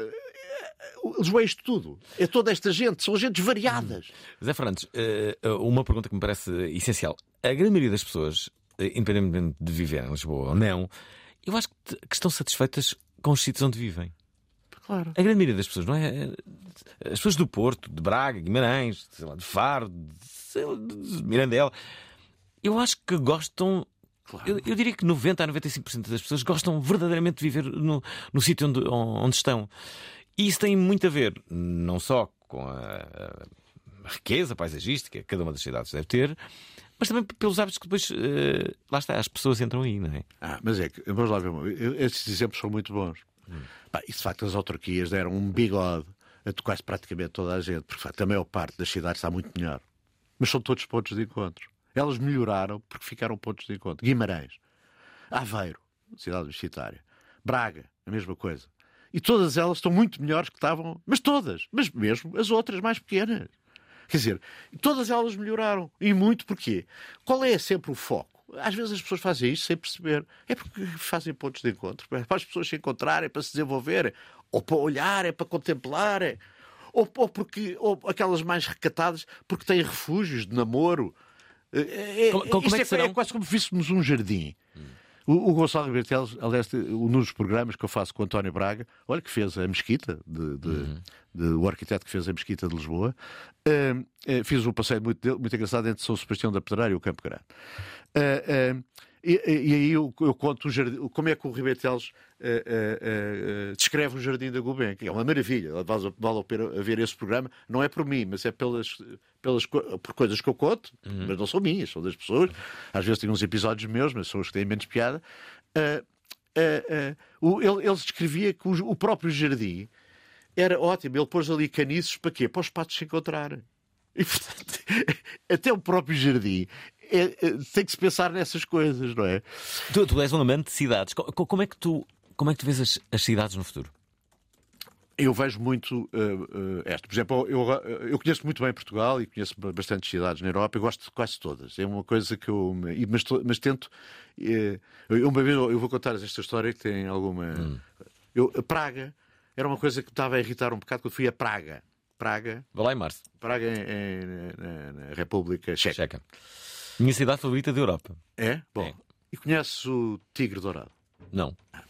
S6: eh, Lisboa é isto tudo. É toda esta gente, são gentes variadas.
S9: Zé Fernandes, eh, uma pergunta que me parece essencial. A grande maioria das pessoas, eh, independentemente de viver em Lisboa ou não, eu acho que te- que estão satisfeitas com os sítios onde vivem.
S6: Claro.
S9: A grande maioria das pessoas, não é? As pessoas do Porto, de Braga, Guimarães, sei lá, de Faro, de, sei lá, de Mirandela, eu acho que gostam. Eu, eu diria que noventa a noventa e cinco por cento das pessoas gostam verdadeiramente de viver no, no sítio onde, onde estão. E isso tem muito a ver, não só com a, a riqueza paisagística que cada uma das cidades deve ter, mas também pelos hábitos que depois, eh, lá está, as pessoas entram aí, não é?
S6: Ah, mas é que, vamos lá ver, eu- esses exemplos são muito bons. Pá, e de facto as autarquias deram um bigode a quase praticamente toda a gente, porque de facto a maior parte das cidades está muito melhor. Mas são todos pontos de encontro. Elas melhoraram porque ficaram pontos de encontro. Guimarães, Aveiro, cidade universitária, Braga, a mesma coisa. E todas elas estão muito melhores que estavam, mas todas, mas mesmo as outras mais pequenas. Quer dizer, todas elas melhoraram. E muito porquê? Qual é sempre o foco? Às vezes as pessoas fazem isto sem perceber. É porque fazem pontos de encontro. É para as pessoas se encontrarem, para se desenvolverem. Ou para olharem, para contemplarem. Ou, ou, porque, ou aquelas mais recatadas porque têm refúgios de namoro. É,
S9: Como- como
S6: isto
S9: é que
S6: é,
S9: serão?
S6: é quase como se víssemos um jardim. O, o Gonçalo Ribeiro Teles, aliás, nos programas que eu faço com o António Braga, olha que fez a Mesquita, de, de,
S9: Uhum.
S6: de- o arquiteto que fez a Mesquita de Lisboa, uh, uh, fiz um passeio muito, dele- muito engraçado entre São Sebastião da Pedreira e o Campo Grande. Uh, uh, e, e aí eu, eu conto o jardim, como é que o Ribeiro Teles uh, uh, uh, descreve o Jardim da Gulbenkian, que é uma maravilha. Vale, vale a pena ver esse programa, não é por mim, mas é pelas, pelas co- por coisas que eu conto, mas não são minhas, são das pessoas. Às vezes tem uns episódios meus, mas são os que têm menos piada. Uh, uh, uh, o- ele, ele descrevia que o, o próprio jardim era ótimo. Ele pôs ali caniços para quê? Para os patos se encontrarem. E, portanto, até o próprio jardim é, é, tem que se pensar nessas coisas, não é?
S9: Tu, tu és um amante de cidades. Co- co- Como é que tu, como é que tu vês as, as cidades no futuro?
S6: Eu vejo muito uh, uh, esta. Por exemplo, eu, eu conheço muito bem Portugal e conheço bastantes cidades na Europa. Eu gosto de quase todas. É uma coisa que eu. e- Mas, to- mas tento. Uh, eu, uma vez eu vou contar esta história que tem alguma.
S9: Hum.
S6: Eu, a Praga era uma coisa que me estava a irritar um bocado quando fui a Praga. Praga.
S9: Vá lá em março.
S6: Praga em, em- na, na República Checa.
S9: Checa. Minha cidade favorita da Europa.
S6: É? Bom.
S9: É.
S6: E conheces o Tigre Dourado?
S9: Não.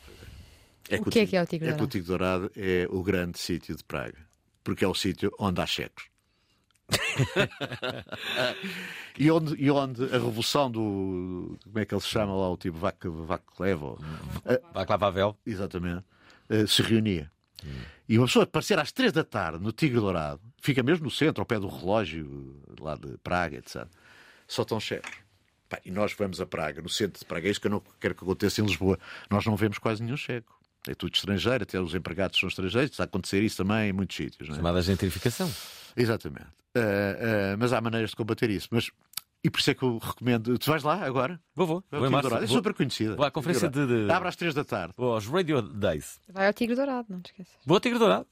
S6: É
S10: O
S6: que
S10: que é que é o Tigre
S6: É que o
S10: Dourado?
S6: Tigre Dourado é o grande sítio de Praga. Porque é o sítio onde há checos. e, onde, e onde a revolução do... Como é que ele se chama lá? O tipo Vaclav?
S9: Vaclav Havel.
S6: Exatamente. Uh, se reunia. Hum. E uma pessoa aparecer às três da tarde no Tigre Dourado, fica mesmo no centro, ao pé do relógio, lá de Praga, etcétera. Só tão chefe. Pá, e nós vamos a Praga, no centro de Praga. É isso que eu não quero que aconteça em Lisboa. Nós não vemos quase nenhum checo. É tudo estrangeiro, até os empregados são estrangeiros. Está a acontecer isso também em muitos sítios. Não é?
S9: Chamada gentrificação.
S6: Exatamente. Uh, uh, mas há maneiras de combater isso. Mas... E por isso é que eu recomendo. Tu vais lá agora?
S9: Vou, vou.
S6: É,
S9: vou, março,
S6: é super conhecida.
S9: Vou à conferência de, de...
S6: Abre às três da tarde.
S9: Vou aos Radio Days.
S10: Vai ao Tigre Dourado, não te esqueças.
S9: Vou ao Tigre Dourado.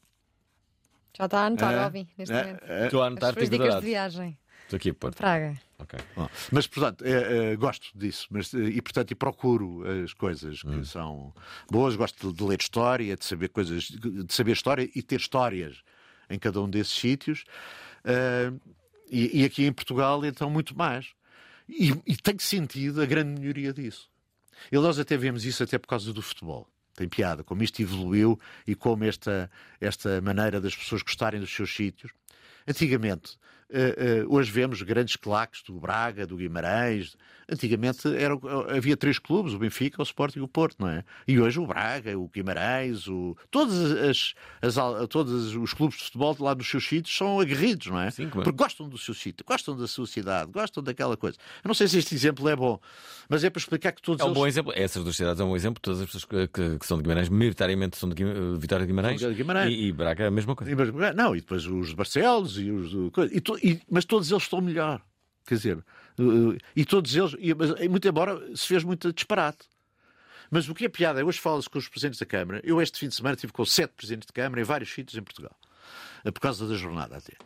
S10: Já está a anotar,
S6: é,
S10: Alvin, neste
S6: é,
S10: momento.
S6: É,
S9: Estou a anotar
S10: As suas
S9: Tigre
S10: dicas
S9: Dourado.
S10: de viagem.
S9: Estou aqui a pôr.
S10: Praga.
S9: Okay.
S6: Bom, mas, portanto, é, é, gosto disso. Mas, e, portanto, e procuro as coisas que
S9: hum.
S6: são boas. Gosto de, de ler história, de saber coisas, de saber história e ter histórias em cada um desses sítios. Uh, e, e aqui em Portugal, então, muito mais. E, e tem sentido a grande melhoria disso. E nós até vemos isso até por causa do futebol. Tem piada, como isto evoluiu e como esta, esta maneira das pessoas gostarem dos seus sítios. Antigamente, uh, uh, hoje vemos grandes claques do Braga, do Guimarães. Antigamente era, havia três clubes, o Benfica, o Sporting e o Porto, não é? E hoje o Braga, o Guimarães, o... Todos, as, as, todos os clubes de futebol lá nos seus sítios são aguerridos, não é?
S9: Sim,
S6: porque gostam do seu sítio, gostam da sua cidade, gostam daquela coisa. Eu não sei se este exemplo é bom, mas é para explicar que todos
S9: é um
S6: eles...
S9: bom exemplo. Essas duas cidades é um bom exemplo. Todas as pessoas que, que, que são de Guimarães, maioritariamente são de Guimarães, Vitória de Guimarães,
S6: de Guimarães.
S9: E, e Braga a mesma coisa.
S6: E, não, e depois os de Barcelos e os... E to, e, mas todos eles estão melhor. Quer dizer, e todos eles, e, mas, muito embora se fez muito disparate. Mas o que é piada é, hoje fala-se com os presidentes da Câmara. Eu este fim de semana estive com sete presidentes de Câmara em vários sítios em Portugal, por causa da jornada até.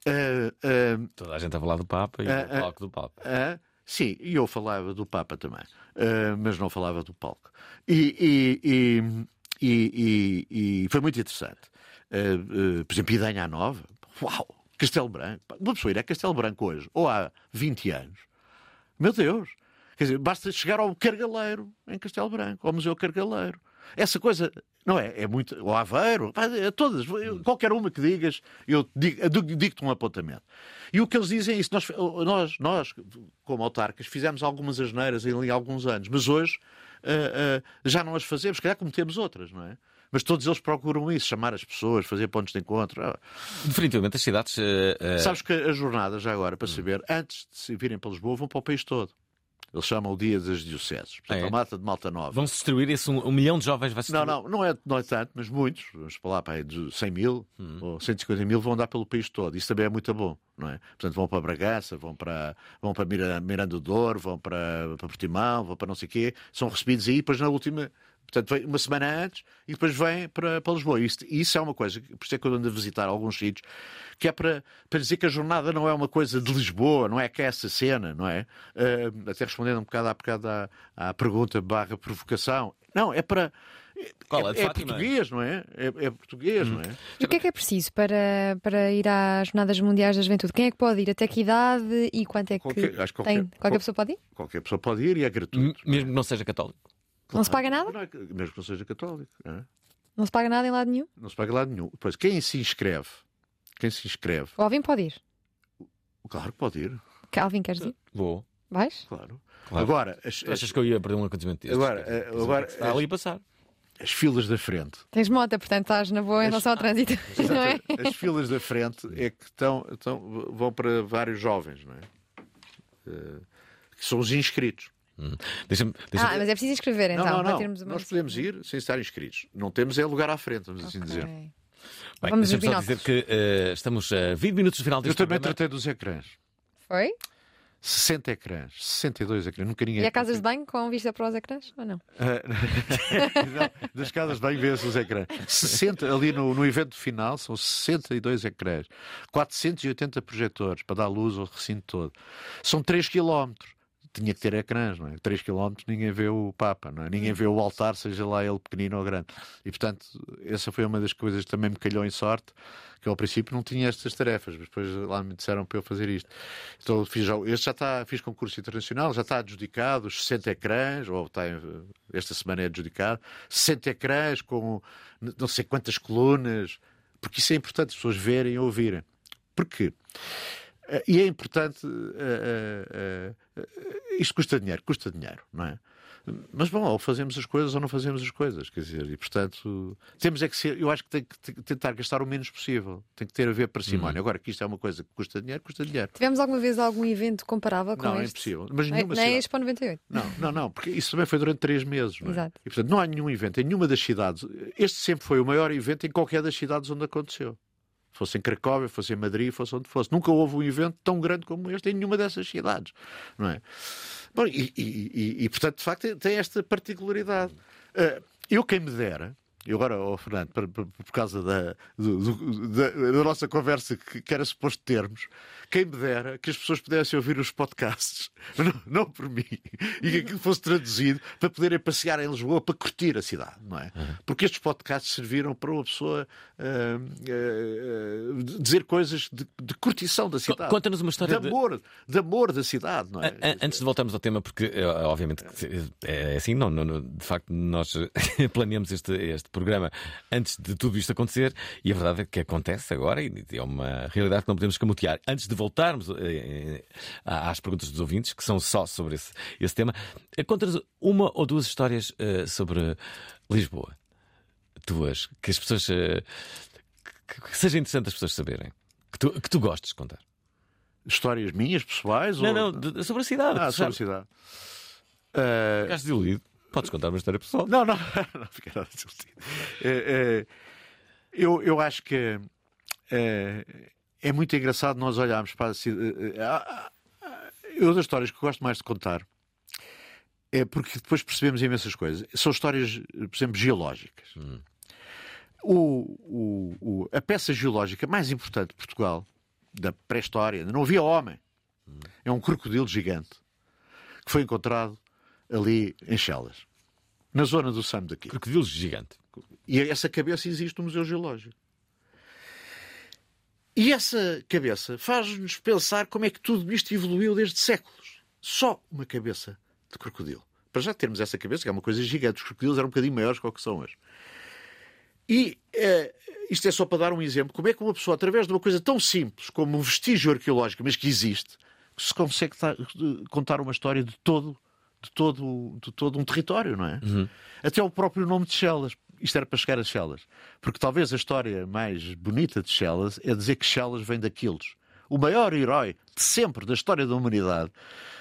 S6: Uh, uh,
S9: Toda a gente a falar do Papa e uh, do palco do Papa.
S6: Uh, sim, e eu falava do Papa também, uh, mas não falava do palco. E, e, e, e, e, e foi muito interessante. Uh, uh, por exemplo, Idanha Nova. Uau! Castelo Branco. Uma pessoa ir a Castelo Branco hoje, ou há vinte anos, meu Deus, quer dizer, basta chegar ao Cargaleiro em Castelo Branco, ao Museu Cargaleiro. Essa coisa, não é? É muito. O Aveiro, é todas, qualquer uma que digas, eu digo-te um apontamento. E o que eles dizem é isso. Nós, nós, nós como autarcas, fizemos algumas asneiras ali há alguns anos, mas hoje uh, uh, já não as fazemos, se calhar cometemos outras, não é? Mas todos eles procuram isso, chamar as pessoas, fazer pontos de encontro.
S9: Definitivamente as cidades... Uh, uh...
S6: Sabes que a jornada, já agora, para saber, antes de se virem para Lisboa, vão para o país todo. Eles chamam o Dia das Dioceses. Portanto,
S9: ah, é?
S6: a Mata de Malta Nova.
S9: Vão-se destruir esse um, um milhão de jovens? Vai
S6: não, não, não é, não é tanto, mas muitos, vamos para lá, para de cem mil hum. ou cento e cinquenta mil, vão andar pelo país todo. Isso também é muito bom, não é? Portanto, vão para Bragança, vão para, vão para Miranda do Douro, vão para, para Portimão, vão para não sei o quê. São recebidos aí, depois na última... Portanto, vem uma semana antes e depois vem para, para Lisboa. Isso, isso é uma coisa, por isso é que eu ando a visitar alguns sítios, que é para, para dizer que a jornada não é uma coisa de Lisboa, não é que é essa cena, não é? Uh, até respondendo um bocado, há bocado à, à pergunta barra provocação. Não, é para...
S9: Qual,
S6: é,
S9: é,
S6: é português, não é? É, é português, hum. não é?
S10: E o que é que é preciso para, para ir às Jornadas Mundiais da Juventude? Quem é que pode ir? Até que idade? E quanto é que
S6: qualquer, acho que qualquer,
S10: tem? Qualquer qual, pessoa pode ir?
S6: Qualquer pessoa pode ir e é gratuito.
S9: M- mesmo que não seja católico?
S10: Não se paga nada?
S6: Não é, mesmo que não seja católico. Não, é?
S10: Não se paga nada em lado nenhum?
S6: Não se paga em lado nenhum. Pois, quem se inscreve? Quem se inscreve?
S10: O Alvin pode ir?
S6: Claro que pode ir.
S10: Que Alvin, queres ir?
S9: Vou.
S10: Vais?
S6: Claro.
S9: claro.
S6: Agora, as,
S9: as... achas que eu ia perder um acontecimento deste?
S6: Agora, agora
S9: está ali a passar.
S6: As filas da frente.
S10: Tens moto, portanto estás na boa em relação ao trânsito. Não é?
S6: As filas da frente é que estão, estão, vão para vários jovens, não é? Uh, que são os inscritos.
S9: Hum. Deixa-me, deixa-me...
S10: Ah, mas é preciso inscrever então.
S6: Não, não,
S10: para
S6: não.
S10: termos uma...
S6: Nós podemos ir sem estar inscritos. Não temos é lugar à frente, vamos assim
S10: okay.
S6: dizer.
S9: Bem,
S10: vamos
S9: deixa-me só dizer que uh, estamos a vinte minutos do final deste
S6: Eu também
S9: programa.
S6: tratei dos ecrãs.
S10: Foi?
S6: sessenta ecrãs, sessenta e dois ecrãs. Nunca ninguém...
S10: E há casas de banho com vista para os ecrãs ou não?
S6: não, das casas de banho vê-se os ecrãs. sessenta, ali no, no evento final são sessenta e dois ecrãs, quatrocentos e oitenta projetores para dar luz ao recinto todo. São três quilómetros. Tinha que ter ecrãs, não é? três quilómetros ninguém vê o Papa, não é? Ninguém vê o altar, seja lá ele pequenino ou grande. E, portanto, essa foi uma das coisas que também me calhou em sorte, que eu, ao princípio, não tinha estas tarefas, mas depois lá me disseram para eu fazer isto. Então, fiz já, este já está, fiz concurso internacional, já está adjudicado, os sessenta ecrãs, ou está, esta semana é adjudicado, sessenta ecrãs com não sei quantas colunas, porque isso é importante, as pessoas verem e ouvirem. Porquê? Uh, e é importante, uh, uh, uh, uh, isto custa dinheiro, custa dinheiro, não é? Mas, bom, ou fazemos as coisas ou não fazemos as coisas, quer dizer, e portanto temos é que ser, eu acho que tem que tentar gastar o menos possível, tem que ter a ver parcimónia. Uhum. Agora que isto é uma coisa que custa dinheiro, custa dinheiro.
S10: Tivemos alguma vez algum evento comparável com
S6: não,
S10: este?
S6: Não, é impossível. Mas nenhuma
S10: nem
S6: cidade...
S10: a Expo noventa e oito.
S6: Não, não, não, porque isso também foi durante três meses, não é?
S10: Exato.
S6: E portanto não há nenhum evento em nenhuma das cidades. Este sempre foi o maior evento em qualquer das cidades onde aconteceu. Fosse em Cracóvia, fosse em Madrid, fosse onde fosse. Nunca houve um evento tão grande como este em nenhuma dessas cidades, não é? Bom, e, e, e, e portanto, de facto, tem esta particularidade. Uh, eu, quem me dera, e agora, oh, Fernando, por, por, por causa da, do, do, da, da nossa conversa que, que era suposto termos, quem me dera que as pessoas pudessem ouvir os podcasts, não, não por mim, e que aquilo fosse traduzido para poderem passear em Lisboa para curtir a cidade, não é? Uhum. Porque estes podcasts serviram para uma pessoa uh, uh, uh, dizer coisas de, de curtição da cidade.
S9: Conta-nos uma história
S6: de amor, de... de amor da cidade, não é?
S9: Antes de voltarmos ao tema, porque obviamente é assim, não, não, de facto nós planeamos este, este programa antes de tudo isto acontecer, e a verdade é que acontece agora e é uma realidade que não podemos camutear. Antes de voltarmos eh, às perguntas dos ouvintes, que são só sobre esse, esse tema, conta-nos uma ou duas histórias eh, sobre Lisboa, tuas, que as pessoas eh, que, que seja interessante as pessoas saberem, que tu, que tu gostes de contar.
S6: Histórias minhas, pessoais?
S9: Não,
S6: ou...
S9: não, de, sobre a cidade.
S6: Ah, sobre a cidade. Uh...
S9: Ficaste desiludido? Podes contar uma história pessoal?
S6: Não, não, não fiquei nada desiludido. Uh, uh, eu, eu acho que uh, é muito engraçado nós olharmos para a cidade. Eu, das histórias que gosto mais de contar, é porque depois percebemos imensas coisas. São histórias, por exemplo, geológicas. Hum. O, o, o, a peça geológica mais importante de Portugal, da pré-história, não havia homem. Hum. É um crocodilo gigante que foi encontrado ali em Chelas, na zona do Same daqui.
S9: Crocodilo gigante.
S6: E essa cabeça existe no Museu Geológico. E essa cabeça faz-nos pensar como é que tudo isto evoluiu desde séculos. Só uma cabeça de crocodilo. Para já termos essa cabeça, que é uma coisa gigante. Os crocodilos eram um bocadinho maiores que o que são hoje. E uh, isto é só para dar um exemplo. Como é que uma pessoa, através de uma coisa tão simples como um vestígio arqueológico, mas que existe, se consegue contar uma história de todo, de todo, de todo um território, não é? Uhum. Até o próprio nome de Chelas. Isto era para chegar a Chelas. Porque talvez a história mais bonita de Chelas é dizer que Chelas vem daqueles. O maior herói de sempre da história da humanidade.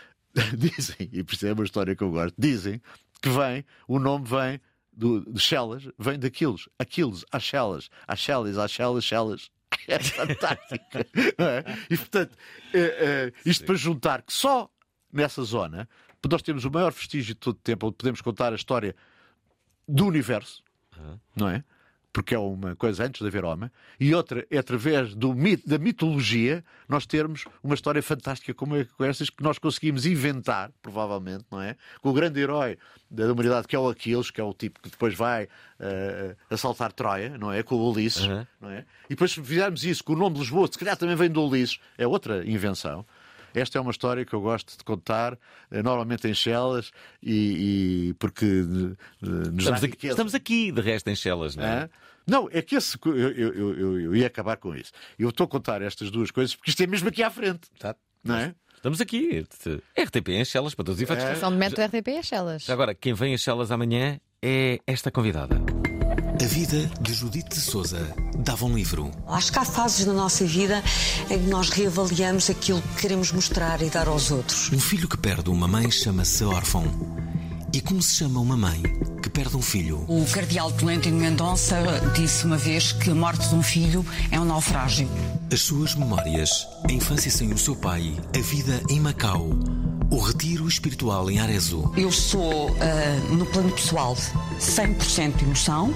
S6: Dizem, e por isso é uma história que eu gosto, dizem que vem, o nome vem do, de Chelas, vem daqueles. Aquiles, às Chelas, às Chelas, às Chelas, Chelas. É fantástico. Não é? E portanto, é, é, isto Sim. para juntar que só nessa zona nós temos o maior vestígio de todo o tempo onde podemos contar a história do universo. Não é? Porque é uma coisa antes de haver homem, e outra é através do mito, da mitologia nós termos uma história fantástica como estas que nós conseguimos inventar, provavelmente, não é? Com o grande herói da humanidade que é o Aquiles, que é o tipo que depois vai uh, assaltar Troia, não é? Com o Ulisses, uhum. não é? E depois se fizermos isso com o nome de Lisboa, se calhar também vem do Ulisses, é outra invenção. Esta é uma história que eu gosto de contar, normalmente em Chelas, e, e porque uh, nos
S9: estamos, aqui, estamos aqui, de resto, em Chelas, não é?
S6: é? Não, é que esse, eu, eu, eu, eu ia acabar com isso. Eu estou a contar estas duas coisas porque isto é mesmo aqui à frente, tá? Não é?
S9: Estamos aqui, R T P em Chelas, para todos os efeitos.
S10: A estação de metro R T P é Chelas.
S9: Agora, quem vem a Chelas amanhã é esta convidada.
S4: A vida de Judite de Sousa dava um livro.
S13: Acho que há fases na nossa vida em que nós reavaliamos aquilo que queremos mostrar e dar aos outros.
S4: Um filho que perde uma mãe chama-se órfão. E como se chama uma mãe que perde um filho?
S13: O cardeal Tolentino Mendonça disse uma vez que a morte de um filho é um naufrágio.
S4: As suas memórias, a infância sem o seu pai, a vida em Macau, o retiro espiritual em Arezzo.
S13: Eu sou, uh, no plano pessoal, cem por cento emoção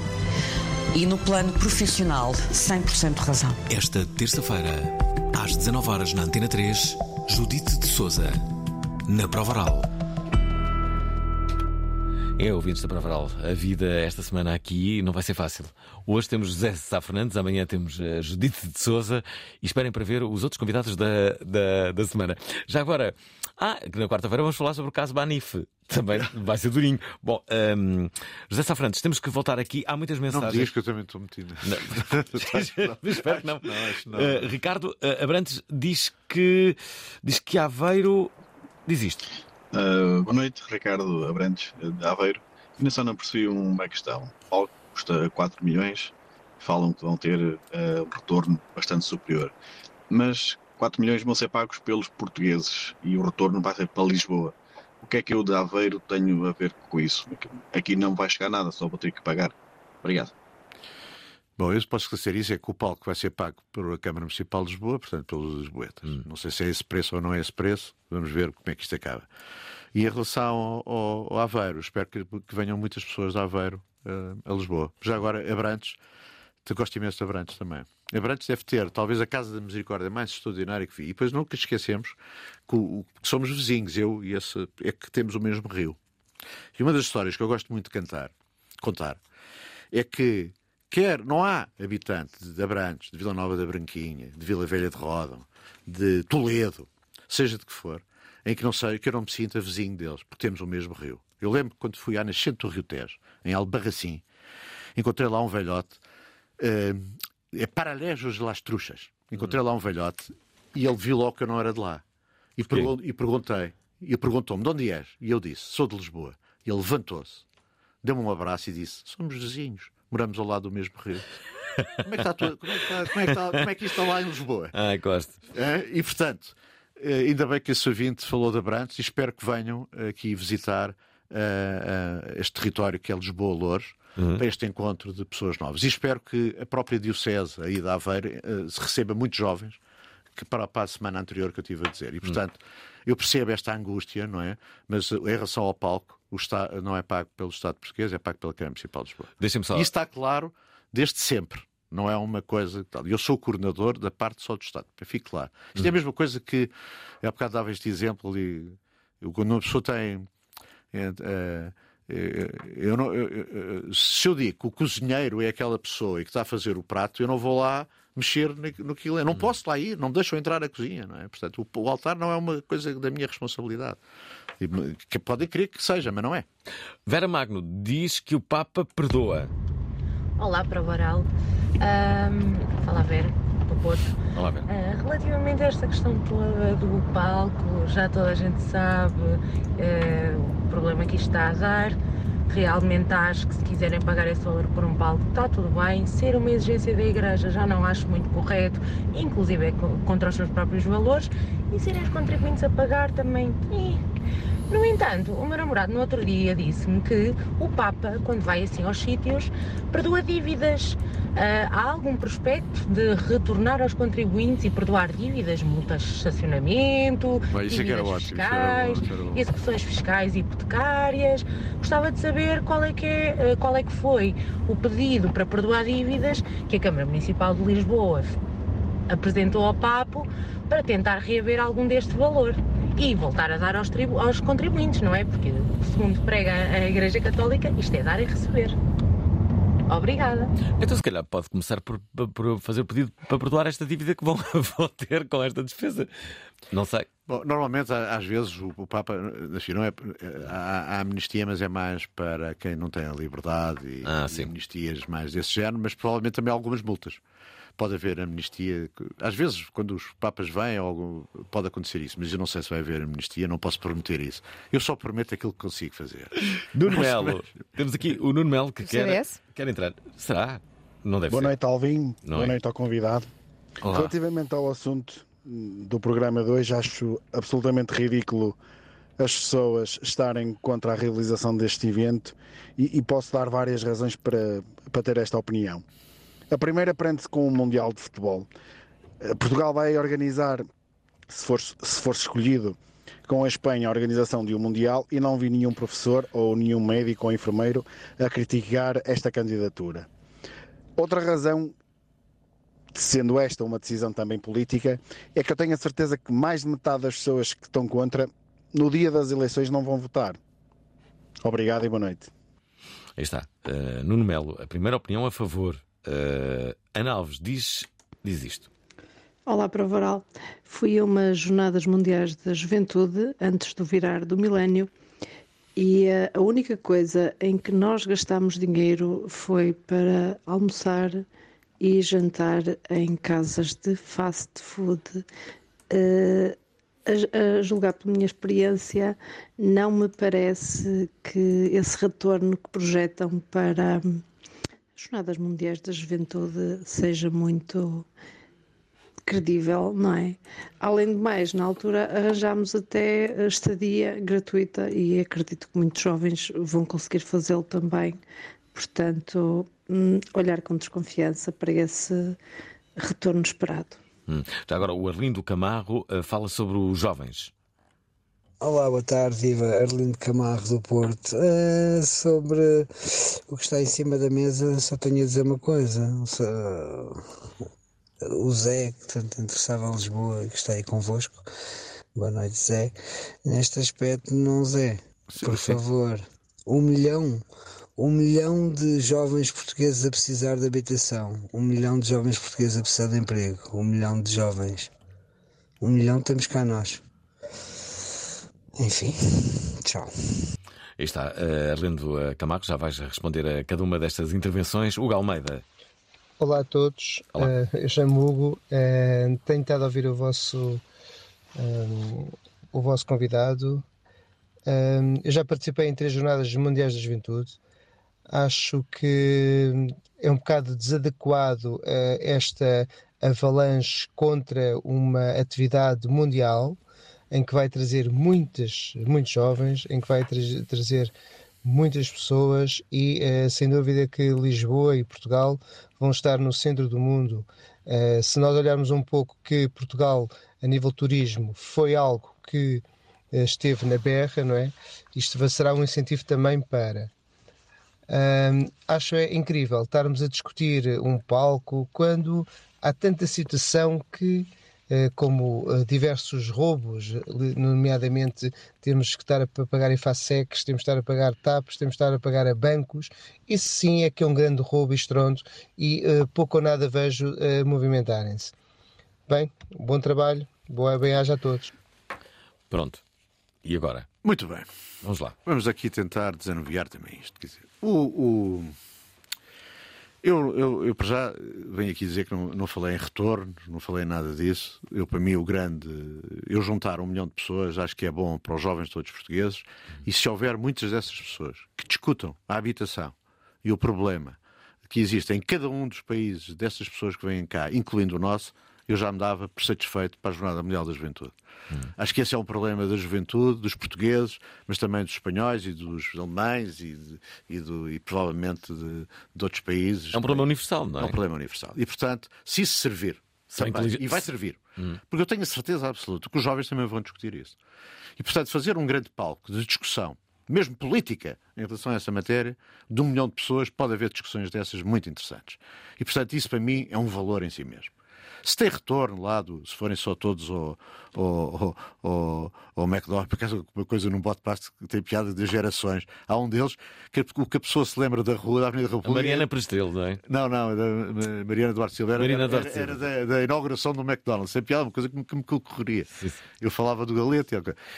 S13: e no plano profissional, cem por cento razão.
S4: Esta terça-feira, às dezanove horas na Antena três, Judite de Sousa, na Prova Oral.
S9: É, ouvintes da Pravaral, a vida esta semana aqui não vai ser fácil. Hoje temos José Sá Fernandes, amanhã temos a Judite de Sousa e esperem para ver os outros convidados da, da, da semana. Já agora, ah, na quarta-feira vamos falar sobre o caso Banif. Também vai ser durinho. Bom, um, José Sá Fernandes, temos que voltar aqui. Há muitas mensagens.
S6: Não me diz que eu também estou metido.
S9: Não. Espero que não.
S6: não, acho não.
S9: Uh, Ricardo uh, Abrantes diz que, diz que Aveiro diz isto.
S14: Uh, boa noite, Ricardo Abrantes, de Aveiro. Ainda só não percebi uma questão. O palco custa quatro milhões, falam que vão ter uh, um retorno bastante superior. Mas quatro milhões vão ser pagos pelos portugueses e o retorno vai ser para Lisboa. O que é que eu de Aveiro tenho a ver com isso? Aqui não vai chegar nada, só vou ter que pagar. Obrigado.
S6: Bom, eu posso esclarecer isso, é que o palco vai ser pago pela Câmara Municipal de Lisboa, portanto pelos lisboetas. Hum. Não sei se é esse preço ou não é esse preço, vamos ver como é que isto acaba. E em relação ao, ao, ao Aveiro, espero que, que venham muitas pessoas de Aveiro uh, a Lisboa. Já agora, Abrantes, te gosto imenso de Abrantes também. Abrantes deve ter, talvez, a Casa da Misericórdia mais extraordinária que vi. E depois nunca esquecemos que, o, que somos vizinhos, eu e esse, é que temos o mesmo rio. E uma das histórias que eu gosto muito de cantar, contar é que quer, não há habitante de Abrantes, de Vila Nova da Branquinha, de Vila Velha de Ródão, de Toledo, seja de que for, em que, não sei, que eu não me sinta vizinho deles, porque temos o mesmo rio. Eu lembro que quando fui à nascente do Rio Tejo, em Albarracim, encontrei lá um velhote, uh, é Paralejos las Truchas. Encontrei lá um velhote e ele viu logo que eu não era de lá. E, pergun- e perguntei, e perguntou-me, de onde és? E eu disse, sou de Lisboa. E ele levantou-se, deu-me um abraço e disse, somos vizinhos. Moramos ao lado do mesmo rio. Como é que está tua, como é que está, como é que está, como é que isto está lá em Lisboa?
S9: Ah, gosto.
S6: É? E, portanto, ainda bem que esse ouvinte falou de Abrantes e espero que venham aqui visitar uh, uh, este território que é Lisboa-Loures, uhum. para este encontro de pessoas novas. E espero que a própria Diocese aí da Aveiro uh, se receba muitos jovens que para, para a semana anterior que eu estive a dizer. E, portanto, uhum. eu percebo esta angústia, não é? Mas em relação ao palco, o Estado não é pago pelo Estado português, é pago pela Câmara Municipal de Lisboa.
S9: Deixa-me só...
S6: E está claro desde sempre. Não é uma coisa... Eu sou o coordenador da parte só do Estado. Fique claro. Isto hum. é a mesma coisa que... Há bocado dava este exemplo ali. Quando uma pessoa tem... É, é, eu não, eu, eu, se eu digo que o cozinheiro é aquela pessoa e que está a fazer o prato, eu não vou lá mexer no que ele é. Não hum. posso lá ir. Não me deixam entrar na cozinha. Não é? Portanto, o, o altar não é uma coisa da minha responsabilidade. Que podem querer que seja, mas não é.
S9: Vera Magno diz que o Papa perdoa.
S15: Olá, Pravaral. Um, fala Vera, do Porto.
S9: Olá, Vera.
S15: Uh, relativamente a esta questão toda do palco, já toda a gente sabe uh, o problema que isto está a dar. Realmente acho que se quiserem pagar esse valor por um palco, está tudo bem. Ser uma exigência da Igreja já não acho muito correto, inclusive é contra os seus próprios valores. E serem os contribuintes a pagar também... E... No entanto, o meu namorado no outro dia disse-me que o Papa, quando vai assim aos sítios, perdoa dívidas. Uh, há algum prospecto de retornar aos contribuintes e perdoar dívidas, multas de estacionamento,
S6: Bem, isso
S15: dívidas
S6: ótimo,
S15: fiscais,
S6: isso era bom, isso era bom.
S15: execuções fiscais e hipotecárias? Gostava de saber qual é, que é, uh, qual é que foi o pedido para perdoar dívidas que a Câmara Municipal de Lisboa apresentou ao Papa para tentar reaver algum deste valor. E voltar a dar aos, tribu- aos contribuintes, não é? Porque, segundo prega a Igreja Católica, isto é dar e receber. Obrigada.
S9: Então, se calhar, pode começar por, por fazer o pedido para perdoar esta dívida que vão, vão ter com esta despesa. Não sei.
S6: Bom, normalmente, às vezes, o, o Papa, assim, não é, há, há amnistia, mas é mais para quem não tem a liberdade e,
S9: ah,
S6: e amnistias mais desse género, mas provavelmente também algumas multas. Pode haver amnistia. Às vezes, quando os papas vêm, pode acontecer isso, mas eu não sei se vai haver amnistia, não posso prometer isso. Eu só prometo aquilo que consigo fazer.
S9: Nuno Melo. Temos aqui o Nuno Melo que quer, quer entrar. Será? Não deve
S16: Boa
S9: ser.
S16: noite, Alvin.
S9: Não
S16: Boa
S9: é?
S16: noite ao convidado.
S9: Olá.
S16: Relativamente ao assunto do programa de hoje, acho absolutamente ridículo as pessoas estarem contra a realização deste evento e, e posso dar várias razões para, para ter esta opinião. A primeira prende-se com o Mundial de Futebol. Portugal vai organizar, se for, se for escolhido, com a Espanha a organização de um Mundial e não vi nenhum professor ou nenhum médico ou enfermeiro a criticar esta candidatura. Outra razão, sendo esta uma decisão também política, é que eu tenho a certeza que mais de metade das pessoas que estão contra, no dia das eleições não vão votar. Obrigado e boa noite.
S9: Aí está. Uh, Nuno Melo, a primeira opinião a favor. Uh, Ana Alves diz, diz isto.
S17: Olá, Prova Oral. Fui a umas Jornadas Mundiais da Juventude antes do virar do milénio e a única coisa em que nós gastámos dinheiro foi para almoçar e jantar em casas de fast food. Uh, a, a julgar pela minha experiência, não me parece que esse retorno que projetam para as Jornadas Mundiais da Juventude seja muito credível, não é? Além de mais, na altura arranjámos até a estadia gratuita e acredito que muitos jovens vão conseguir fazê-lo também. Portanto, olhar com desconfiança para esse retorno esperado.
S9: Hum. Já agora, o Arlindo Camargo uh, fala sobre os jovens.
S18: Olá, boa tarde, viva Arlindo Camargo do Porto. Uh, sobre o que está em cima da mesa, só tenho a dizer uma coisa. Só... O Zé, que tanto interessava em Lisboa, que está aí convosco. Boa noite, Zé. Neste aspecto, não, Zé. Por sim, favor, sim. um milhão, um milhão de jovens portugueses a precisar de habitação, um milhão de jovens portugueses a precisar de emprego, um milhão de jovens. Um milhão temos cá nós. Enfim, tchau.
S9: Aí está, uh, Arlindo Camargo, já vais responder a cada uma destas intervenções. Hugo Almeida.
S19: Olá a todos,
S9: Olá.
S19: Uh, eu chamo Hugo, uh, tenho estado a ouvir o vosso, um, o vosso convidado. Um, eu já participei em três jornadas mundiais da juventude. Acho que é um bocado desadequado uh, esta avalanche contra uma atividade mundial em que vai trazer muitas, muitos jovens, em que vai tra trazer muitas pessoas e uh, sem dúvida que Lisboa e Portugal vão estar no centro do mundo. Uh, se nós olharmos um pouco que Portugal, a nível turismo, foi algo que uh, esteve na berra, não é? Isto será um incentivo também para... Uh, acho é incrível estarmos a discutir um palco quando há tanta situação que... como diversos roubos, nomeadamente temos que estar a pagar I F A S E Cs, temos que estar a pagar T A Ps, temos que estar a pagar a bancos. Isso sim é que é um grande roubo e estrondo e uh, pouco ou nada vejo uh, movimentarem-se. Bem, bom trabalho, boa bem-aja a todos.
S9: Pronto. E agora?
S6: Muito bem.
S9: Vamos lá.
S6: Vamos aqui tentar desanuviar também isto. Quer dizer, o... o... Eu, eu, eu, para já, venho aqui dizer que não, não falei em retorno, não falei em nada disso. Eu, para mim, o grande... Eu juntar um milhão de pessoas, acho que é bom para os jovens todos portugueses. E se houver muitas dessas pessoas que discutam a habitação e o problema que existe em cada um dos países dessas pessoas que vêm cá, incluindo o nosso, eu já me dava por satisfeito para a Jornada Mundial da Juventude. Hum. Acho que esse é um problema da juventude, dos portugueses, mas também dos espanhóis e dos alemães e, de, e, do, e provavelmente de, de outros países.
S9: É um problema universal, não é?
S6: É um problema universal. E, portanto, se isso servir, também, e vai servir, hum. porque eu tenho a certeza absoluta que os jovens também vão discutir isso. E, portanto, fazer um grande palco de discussão, mesmo política, em relação a essa matéria, de um milhão de pessoas, pode haver discussões dessas muito interessantes. E, portanto, isso para mim é um valor em si mesmo. Se tem retorno lá, do, se forem só todos ao, ao, ao, ao McDonald's, porque é uma coisa num bote-pasto que tem piada de gerações. Há um deles que o que a pessoa se lembra da rua, da Avenida República.
S9: A Mariana Prestelo, não é?
S6: Não, não, da Mariana Duarte Silva. Era,
S9: Mariana
S6: era,
S9: Duarte
S6: era, era da, da inauguração do McDonald's. Sem piada, uma coisa que me, que me ocorreria. Sim, sim. Eu falava do Galete.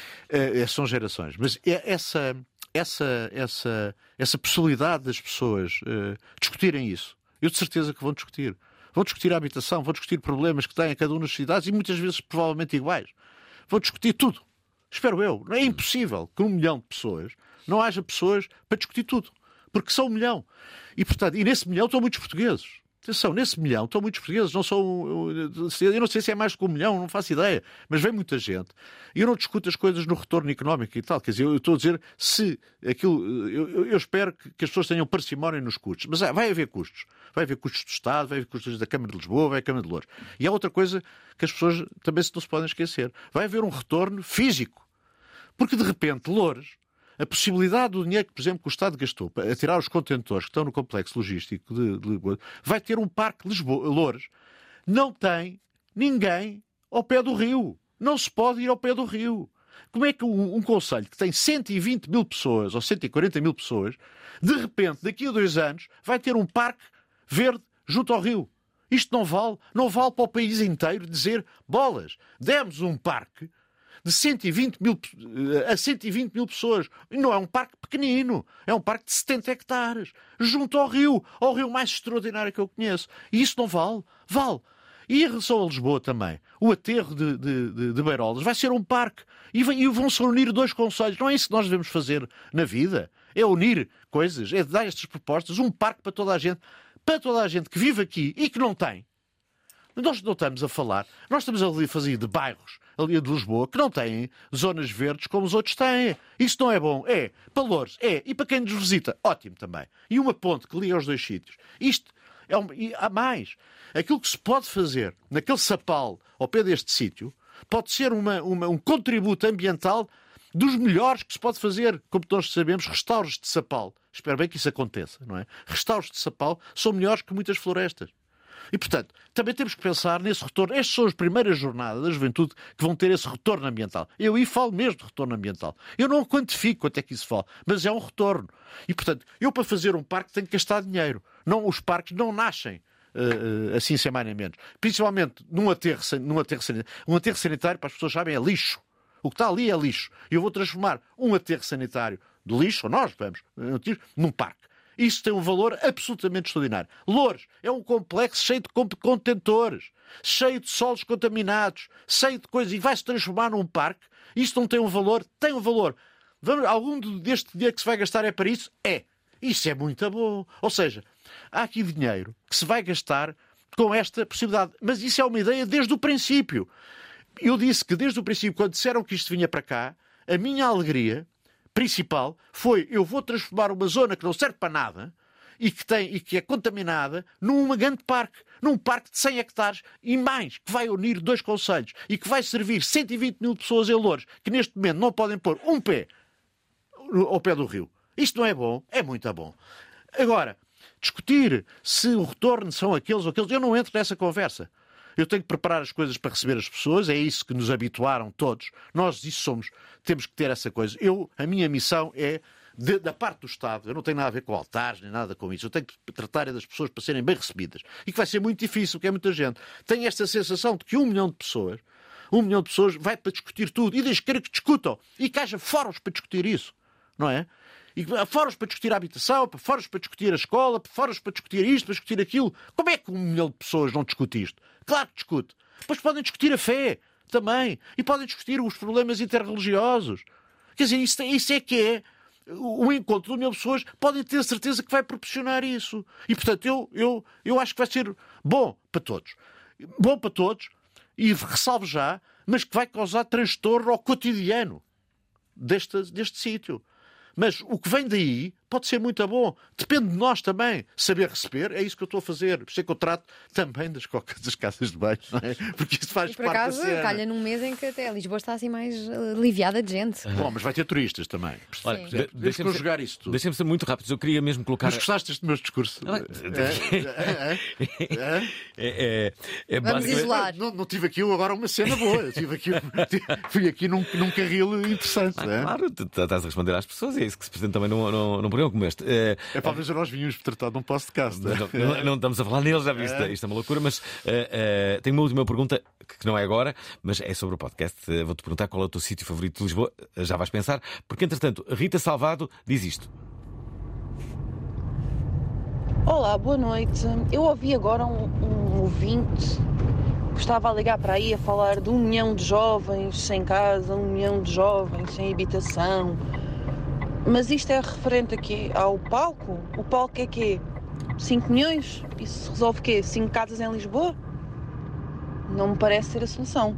S6: É, é, são gerações. Mas é, essa, essa, essa, essa possibilidade das pessoas uh, discutirem isso, eu de certeza que vão discutir. Vão discutir a habitação, vão discutir problemas que têm a cada um nas cidades e muitas vezes provavelmente iguais. Vão discutir tudo. Espero eu. É impossível que um milhão de pessoas não haja pessoas para discutir tudo. Porque são um milhão. E, portanto, e nesse milhão estão muitos portugueses. Atenção, nesse milhão estão muitos portugueses. Não são, eu não sei se é mais que um milhão, não faço ideia. Mas vem muita gente. E eu não discuto as coisas no retorno económico e tal. Quer dizer, eu estou a dizer se aquilo... Eu, eu espero que as pessoas tenham parcimónia nos custos. Mas vai haver custos. Vai haver custos do Estado, vai haver custos da Câmara de Lisboa, vai haver Câmara de Louros. E há outra coisa que as pessoas também não se podem esquecer. Vai haver um retorno físico. Porque, de repente, Louros, a possibilidade do dinheiro que, por exemplo, que o Estado gastou para tirar os contentores que estão no complexo logístico de, de Lisboa, vai ter um parque Lisboa, Louros. Não tem ninguém ao pé do rio. Não se pode ir ao pé do rio. Como é que um, um concelho que tem cento e vinte mil pessoas ou cento e quarenta mil pessoas, de repente, daqui a dois anos, vai ter um parque verde junto ao rio? Isto não vale, não vale para o país inteiro dizer bolas, demos um parque de cento e vinte mil a cento e vinte mil pessoas. Não é um parque pequenino, é um parque de setenta hectares, junto ao rio, ao rio mais extraordinário que eu conheço. E isso não vale? Vale. E em relação a Lisboa também, o aterro de, de, de, de Beirolas vai ser um parque e, e vão-se unir dois concelhos. Não é isso que nós devemos fazer na vida? É unir coisas, é dar estas propostas, um parque para toda a gente, para toda a gente que vive aqui e que não tem. Nós não estamos a falar, nós estamos ali a fazer de bairros ali de Lisboa que não têm zonas verdes como os outros têm. Isso não é bom. É para Loures, é. E para quem nos visita, ótimo também. E uma ponte que liga aos dois sítios. Isto é um... E há mais. Aquilo que se pode fazer naquele sapal ao pé deste sítio pode ser uma, uma, um contributo ambiental dos melhores que se pode fazer. Como todos sabemos, restauros de sapal. Espero bem que isso aconteça, não é? Restauros de sapal são melhores que muitas florestas. E, portanto, também temos que pensar nesse retorno. Estas são as primeiras jornadas da juventude que vão ter esse retorno ambiental. Eu aí falo mesmo de retorno ambiental. Eu não quantifico quanto é que isso fala, mas é um retorno. E, portanto, eu para fazer um parque tenho que gastar dinheiro. Não, os parques não nascem uh, assim sem mais nem menos. Principalmente num aterro, num aterro sanitário. Um aterro sanitário, para as pessoas saberem, é lixo. O que está ali é lixo. E eu vou transformar um aterro sanitário de lixo, ou nós vamos, num parque. Isso tem um valor absolutamente extraordinário. Loures é um complexo cheio de contentores, cheio de solos contaminados, cheio de coisas, e vai-se transformar num parque. Isso não tem um valor? Tem um valor. Vamos, algum deste dinheiro que se vai gastar é para isso? É. Isso é muito bom. Ou seja, há aqui dinheiro que se vai gastar com esta possibilidade. Mas isso é uma ideia desde o princípio. Eu disse que desde o princípio, quando disseram que isto vinha para cá, a minha alegria principal foi: eu vou transformar uma zona que não serve para nada e que, tem, e que é contaminada num grande parque, num parque de cem hectares e mais, que vai unir dois concelhos e que vai servir cento e vinte mil pessoas em Loures, que neste momento não podem pôr um pé ao pé do rio. Isto não é bom? É muito bom. Agora, discutir se o retorno são aqueles ou aqueles, eu não entro nessa conversa. Eu tenho que preparar as coisas para receber as pessoas, é isso que nos habituaram todos. Nós isso somos, temos que ter essa coisa. Eu, a minha missão é, de, da parte do Estado, eu não tenho nada a ver com altares, nem nada com isso. Eu tenho que tratar das pessoas para serem bem recebidas. E que vai ser muito difícil, porque é muita gente. Tenho esta sensação de que um milhão de pessoas, um milhão de pessoas vai para discutir tudo. E deixe que que discutam. E que haja fóruns para discutir isso. Não é? E fóruns para discutir a habitação, fóruns para discutir a escola, fóruns para discutir isto, para discutir aquilo. Como é que um milhão de pessoas não discute isto? Claro que discute. Depois podem discutir a fé também. E podem discutir os problemas interreligiosos. Quer dizer, isso, isso é que é o encontro de um milhão de pessoas. Podem ter certeza que vai proporcionar isso. E, portanto, eu, eu, eu acho que vai ser bom para todos. Bom para todos, e ressalvo já, mas que vai causar transtorno ao cotidiano deste, deste sítio. Mas o que vem daí pode ser muito bom. Depende de nós também. Saber receber, é isso que eu estou a fazer. Por isso é que eu trato também das, das casas de banho, não é? Porque isso faz
S10: e por
S6: parte
S10: acaso,
S6: da cena.
S10: calha num mês em que até Lisboa está assim mais aliviada de gente.
S6: Bom, mas vai ter turistas também.
S9: Olha,
S6: de, deixa-me conjugar isso tudo.
S9: Deixa-me ser muito rápido. Eu queria mesmo colocar...
S6: Mas gostaste deste meu discurso?
S10: Vamos isolar.
S6: Não, não tive aqui agora uma cena boa. Eu tive aqui, fui aqui num, num carril interessante.
S9: Ah, é? Claro, tu estás a responder às pessoas e é isso que se presenta também num, num, num programa como este. É,
S6: é para ver nós vinhamos tratado num posto de casa.
S9: Não, não, não estamos a falar neles, já viste? É. Isto é uma loucura, mas uh, uh, tenho uma última pergunta que não é agora, mas é sobre o podcast. Uh, vou-te perguntar qual é o teu sítio favorito de Lisboa. Uh, já vais pensar, porque entretanto, Rita Salvado diz isto.
S20: Olá, boa noite. Eu ouvi agora um, um ouvinte que estava a ligar para aí a falar de um milhão de jovens sem casa, um milhão de jovens sem habitação. Mas isto é referente aqui ao palco? O palco é quê? cinco milhões? Isso resolve quê? cinco casas em Lisboa? Não me parece ser a solução.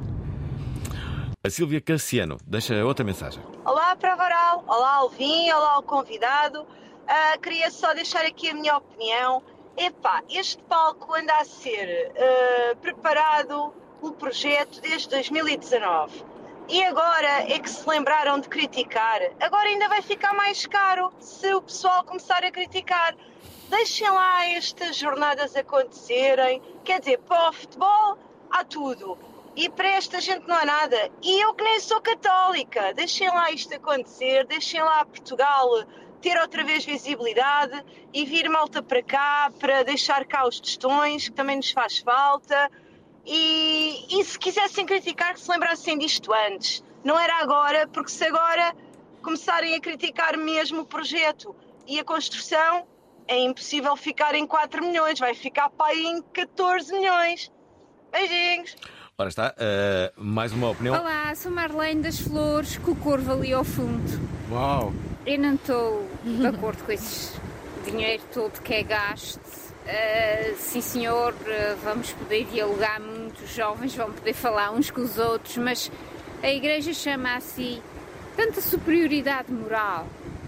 S9: A Sílvia Cassiano deixa outra mensagem.
S21: Olá, Pravaral. Olá, Alvin. Olá, o convidado. Uh, queria só deixar aqui a minha opinião. Epá, este palco anda a ser uh, preparado pelo projeto desde dois mil e dezanove. E agora é que se lembraram de criticar. Agora ainda vai ficar mais caro se o pessoal começar a criticar. Deixem lá estas jornadas acontecerem. Quer dizer, para o futebol há tudo. E para esta gente não há nada. E eu que nem sou católica. Deixem lá isto acontecer, deixem lá Portugal ter outra vez visibilidade e vir malta para cá para deixar cá os tostões, que também nos faz falta. E, e se quisessem criticar, que se lembrassem disto antes. Não era agora, porque se agora começarem a criticar mesmo o projeto e a construção, é impossível ficar em quatro milhões, vai ficar para aí em catorze milhões. Beijinhos!
S9: Ora está, uh, mais uma opinião.
S2: Olá, sou Marlene das Flores, com o Corvo ali ao fundo.
S6: Uau!
S2: Eu não estou de acordo com esse dinheiro todo que é gasto. Uh, sim senhor, uh, vamos poder dialogar muito, os jovens vão poder falar uns com os outros, mas a Igreja chama a si tanta superioridade moral.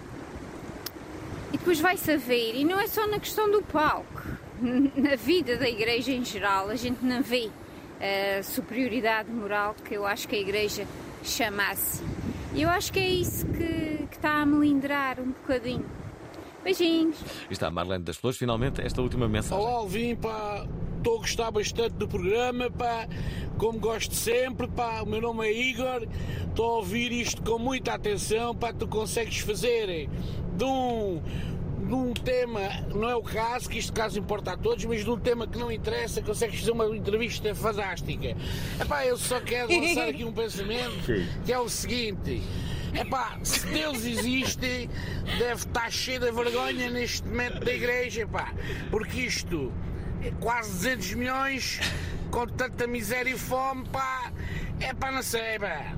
S2: E depois vai-se a ver, e não é só na questão do palco, na vida da Igreja em geral, a gente não vê a superioridade moral que eu acho que a Igreja chama a si. E eu acho que é isso que, que está a melindrar um bocadinho. Beijinhos.
S9: E está a Marlene das Flores, finalmente, esta última mensagem.
S22: Olá, Alvin, pá, estou a gostar bastante do programa, pá, como gosto sempre, pá, o meu nome é Igor, estou a ouvir isto com muita atenção, pá, tu consegues fazer de um, de um tema, não é o caso, que isto caso importa a todos, mas de um tema que não interessa, consegues fazer uma entrevista fantástica. Epá, eu só quero lançar aqui um pensamento, que é o seguinte... Epá, se Deus existe, deve estar cheio de vergonha neste momento da igreja, pá, porque isto é quase duzentos milhões, com tanta miséria e fome, pá, é pá, não sei, pá.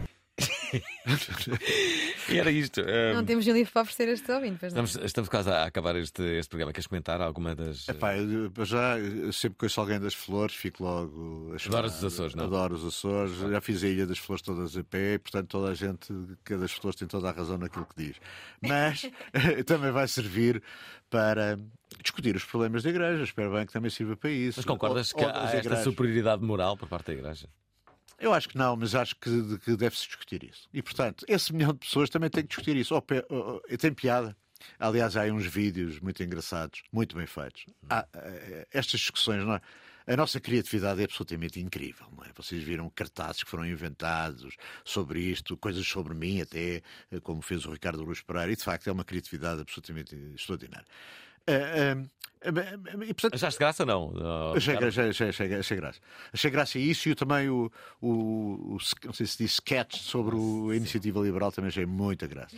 S9: E era isto. Um...
S10: Não temos um livro para oferecer a este ouvinte, pois não?
S9: Estamos, estamos quase a acabar este, este programa. Queres comentar alguma das.
S6: Epá, eu, já sempre que ouço alguém das Flores, fico logo.
S9: Adoro os Açores, não?
S6: Adoro os Açores. Já fiz a Ilha das Flores todas a pé, e, portanto, toda a gente que é das Flores tem toda a razão naquilo que diz. Mas também vai servir para discutir os problemas da igreja. Espero bem que também sirva para isso.
S9: Mas concordas
S6: ou,
S9: que
S6: ou
S9: há esta
S6: igrejas.
S9: superioridade moral por parte da igreja?
S6: Eu acho que não, mas acho que, que deve-se discutir isso. E, portanto, esse milhão de pessoas também tem que discutir isso. Oh, oh, oh, tem piada. Aliás, há aí uns vídeos muito engraçados, muito bem feitos. Há, uh, estas discussões, não é? A nossa criatividade é absolutamente incrível, não é? Vocês viram cartazes que foram inventados sobre isto, coisas sobre mim até, como fez o Ricardo Luz Pereira, e de facto é uma criatividade absolutamente extraordinária. Uh, uh, E, portanto,
S9: achaste graça ou não? Oh,
S6: achei, achei, achei, achei, achei graça. Achei graça isso e também o, o, o não sei se diz sketch sobre o, a iniciativa liberal também achei muita graça.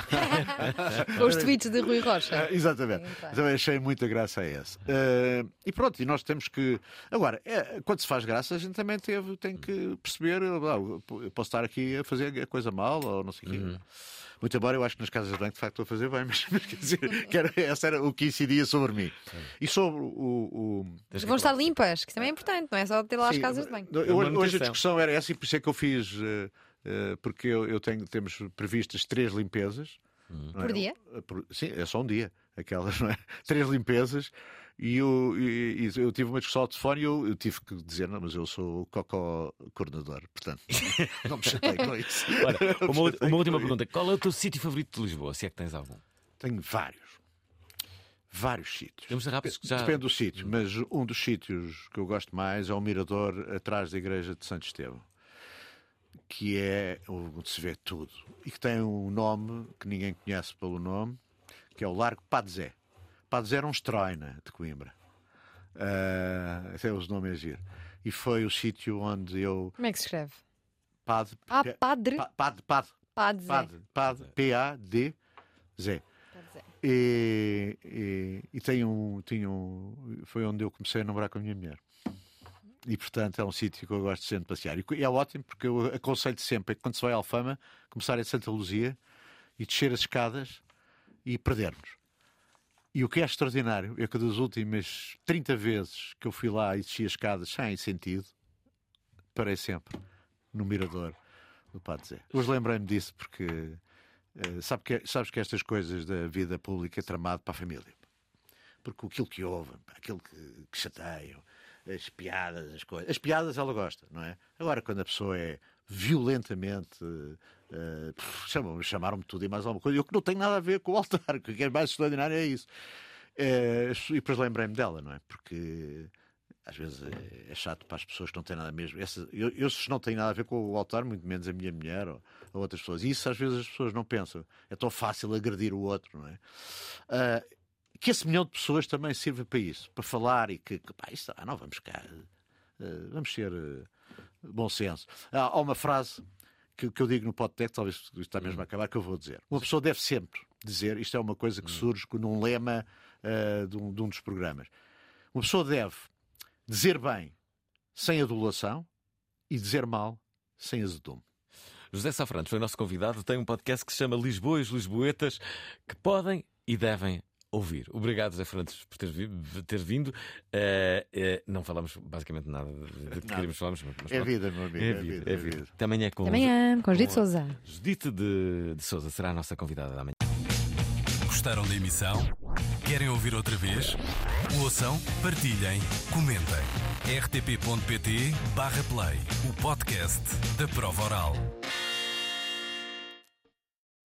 S10: Os tweets de Rui Rocha.
S6: Uh, exatamente. Sim, também achei muita graça a esse. Uh, e pronto, e nós temos que. Agora, é, quando se faz graça, a gente também teve, tem que perceber. Ah, eu posso estar aqui a fazer a coisa mal ou não sei o quê. Uhum. Muito embora eu acho que nas casas de banho de facto estou a fazer bem, mas, mas quer dizer, que era, esse era o que incidia sobre mim. Sim. E sobre o. o...
S10: Vão estar limpas, que também é importante, não é só ter lá Sim, as casas de banho.
S6: Eu, hoje a discussão era essa e por isso é que eu fiz, uh, uh, porque eu, eu tenho, temos previstas três limpezas.
S10: Hum. Por é? dia?
S6: Por, sim, é só um dia, aquelas, não é? Três limpezas. E eu, e, e eu tive uma discussão ao telefone e eu, eu tive que dizer, não, mas eu sou o cocó coordenador, portanto, não me chatei com isso.
S9: Ora, uma, uma última pergunta: qual é o teu sítio favorito de Lisboa, se é que tens algum?
S6: Tenho vários. Vários sítios.
S9: Temos rápidos que já...
S6: Depende do sítio, mas um dos sítios que eu gosto mais é o mirador atrás da igreja de Santo Estevão, que é onde se vê tudo e que tem um nome que ninguém conhece pelo nome, que é o Largo Padzé. Padzé era um estroina de Coimbra. Uh, esse é os nomes a giro. E foi o sítio onde eu...
S10: Como é que se escreve?
S6: Pad...
S10: Ah, padre?
S6: Pad... Pad...
S10: Padzé.
S6: Pad... Pad... P A D Z. E, e, e tem um, tinha um, foi onde eu comecei a namorar com a minha mulher. E portanto é um sítio que eu gosto sempre de passear. E é ótimo porque eu aconselho sempre, quando se vai à Alfama, começar em Santa Luzia e descer as escadas e perdermos. E o que é extraordinário é que das últimas trinta vezes que eu fui lá e desci as escadas sem sentido, parei sempre no mirador do Padzé. Hoje lembrei-me disso porque uh, sabe que, sabes que estas coisas da vida pública é tramado para a família. Porque aquilo que ouvem, aquilo que, que chateiam, as piadas, as coisas. As piadas ela gosta, não é? Agora, quando a pessoa é violentamente... Uh, chamam, chamaram-me tudo e mais alguma coisa. Eu que não tenho nada a ver com o altar. O que é mais extraordinário é isso. Uh, e depois lembrei-me dela, não é? Porque às vezes é, é chato para as pessoas que não têm nada mesmo. Essa, eu, eu se não tenho nada a ver com o altar, muito menos a minha mulher ou, ou outras pessoas. E isso às vezes as pessoas não pensam. É tão fácil agredir o outro, não é? Uh, que esse milhão de pessoas também sirva para isso, para falar e que, que pá, isto, ah, não, vamos cá, uh, vamos ter uh, bom senso. Há, há uma frase que, que eu digo no podcast, talvez isto está mesmo a acabar, que eu vou dizer. Uma pessoa deve sempre dizer, isto é uma coisa que surge num lema uh, de, um, de um dos programas. Uma pessoa deve dizer bem sem adulação e dizer mal sem azedume.
S9: José Sá Fernandes foi o nosso convidado. Tem um podcast que se chama Lisboa e os Lisboetas, que podem e devem ouvir. Obrigado, José Fernandes, por teres vindo. Ter vindo. Uh, uh, não falamos basicamente nada de que queríamos falar. Mas, mas
S6: é vida, meu amigo.
S9: É,
S6: é
S9: vida,
S6: vida.
S9: É vida. É vida. Até amanhã com,
S10: Até amanhã, com Judite
S9: com
S10: Sousa.
S9: Judite de, de Sousa será a nossa convidada da manhã.
S1: Gostaram da emissão? Querem ouvir outra vez? Ouçam, partilhem, comentem. r t p ponto p t barra play, o podcast da Prova Oral.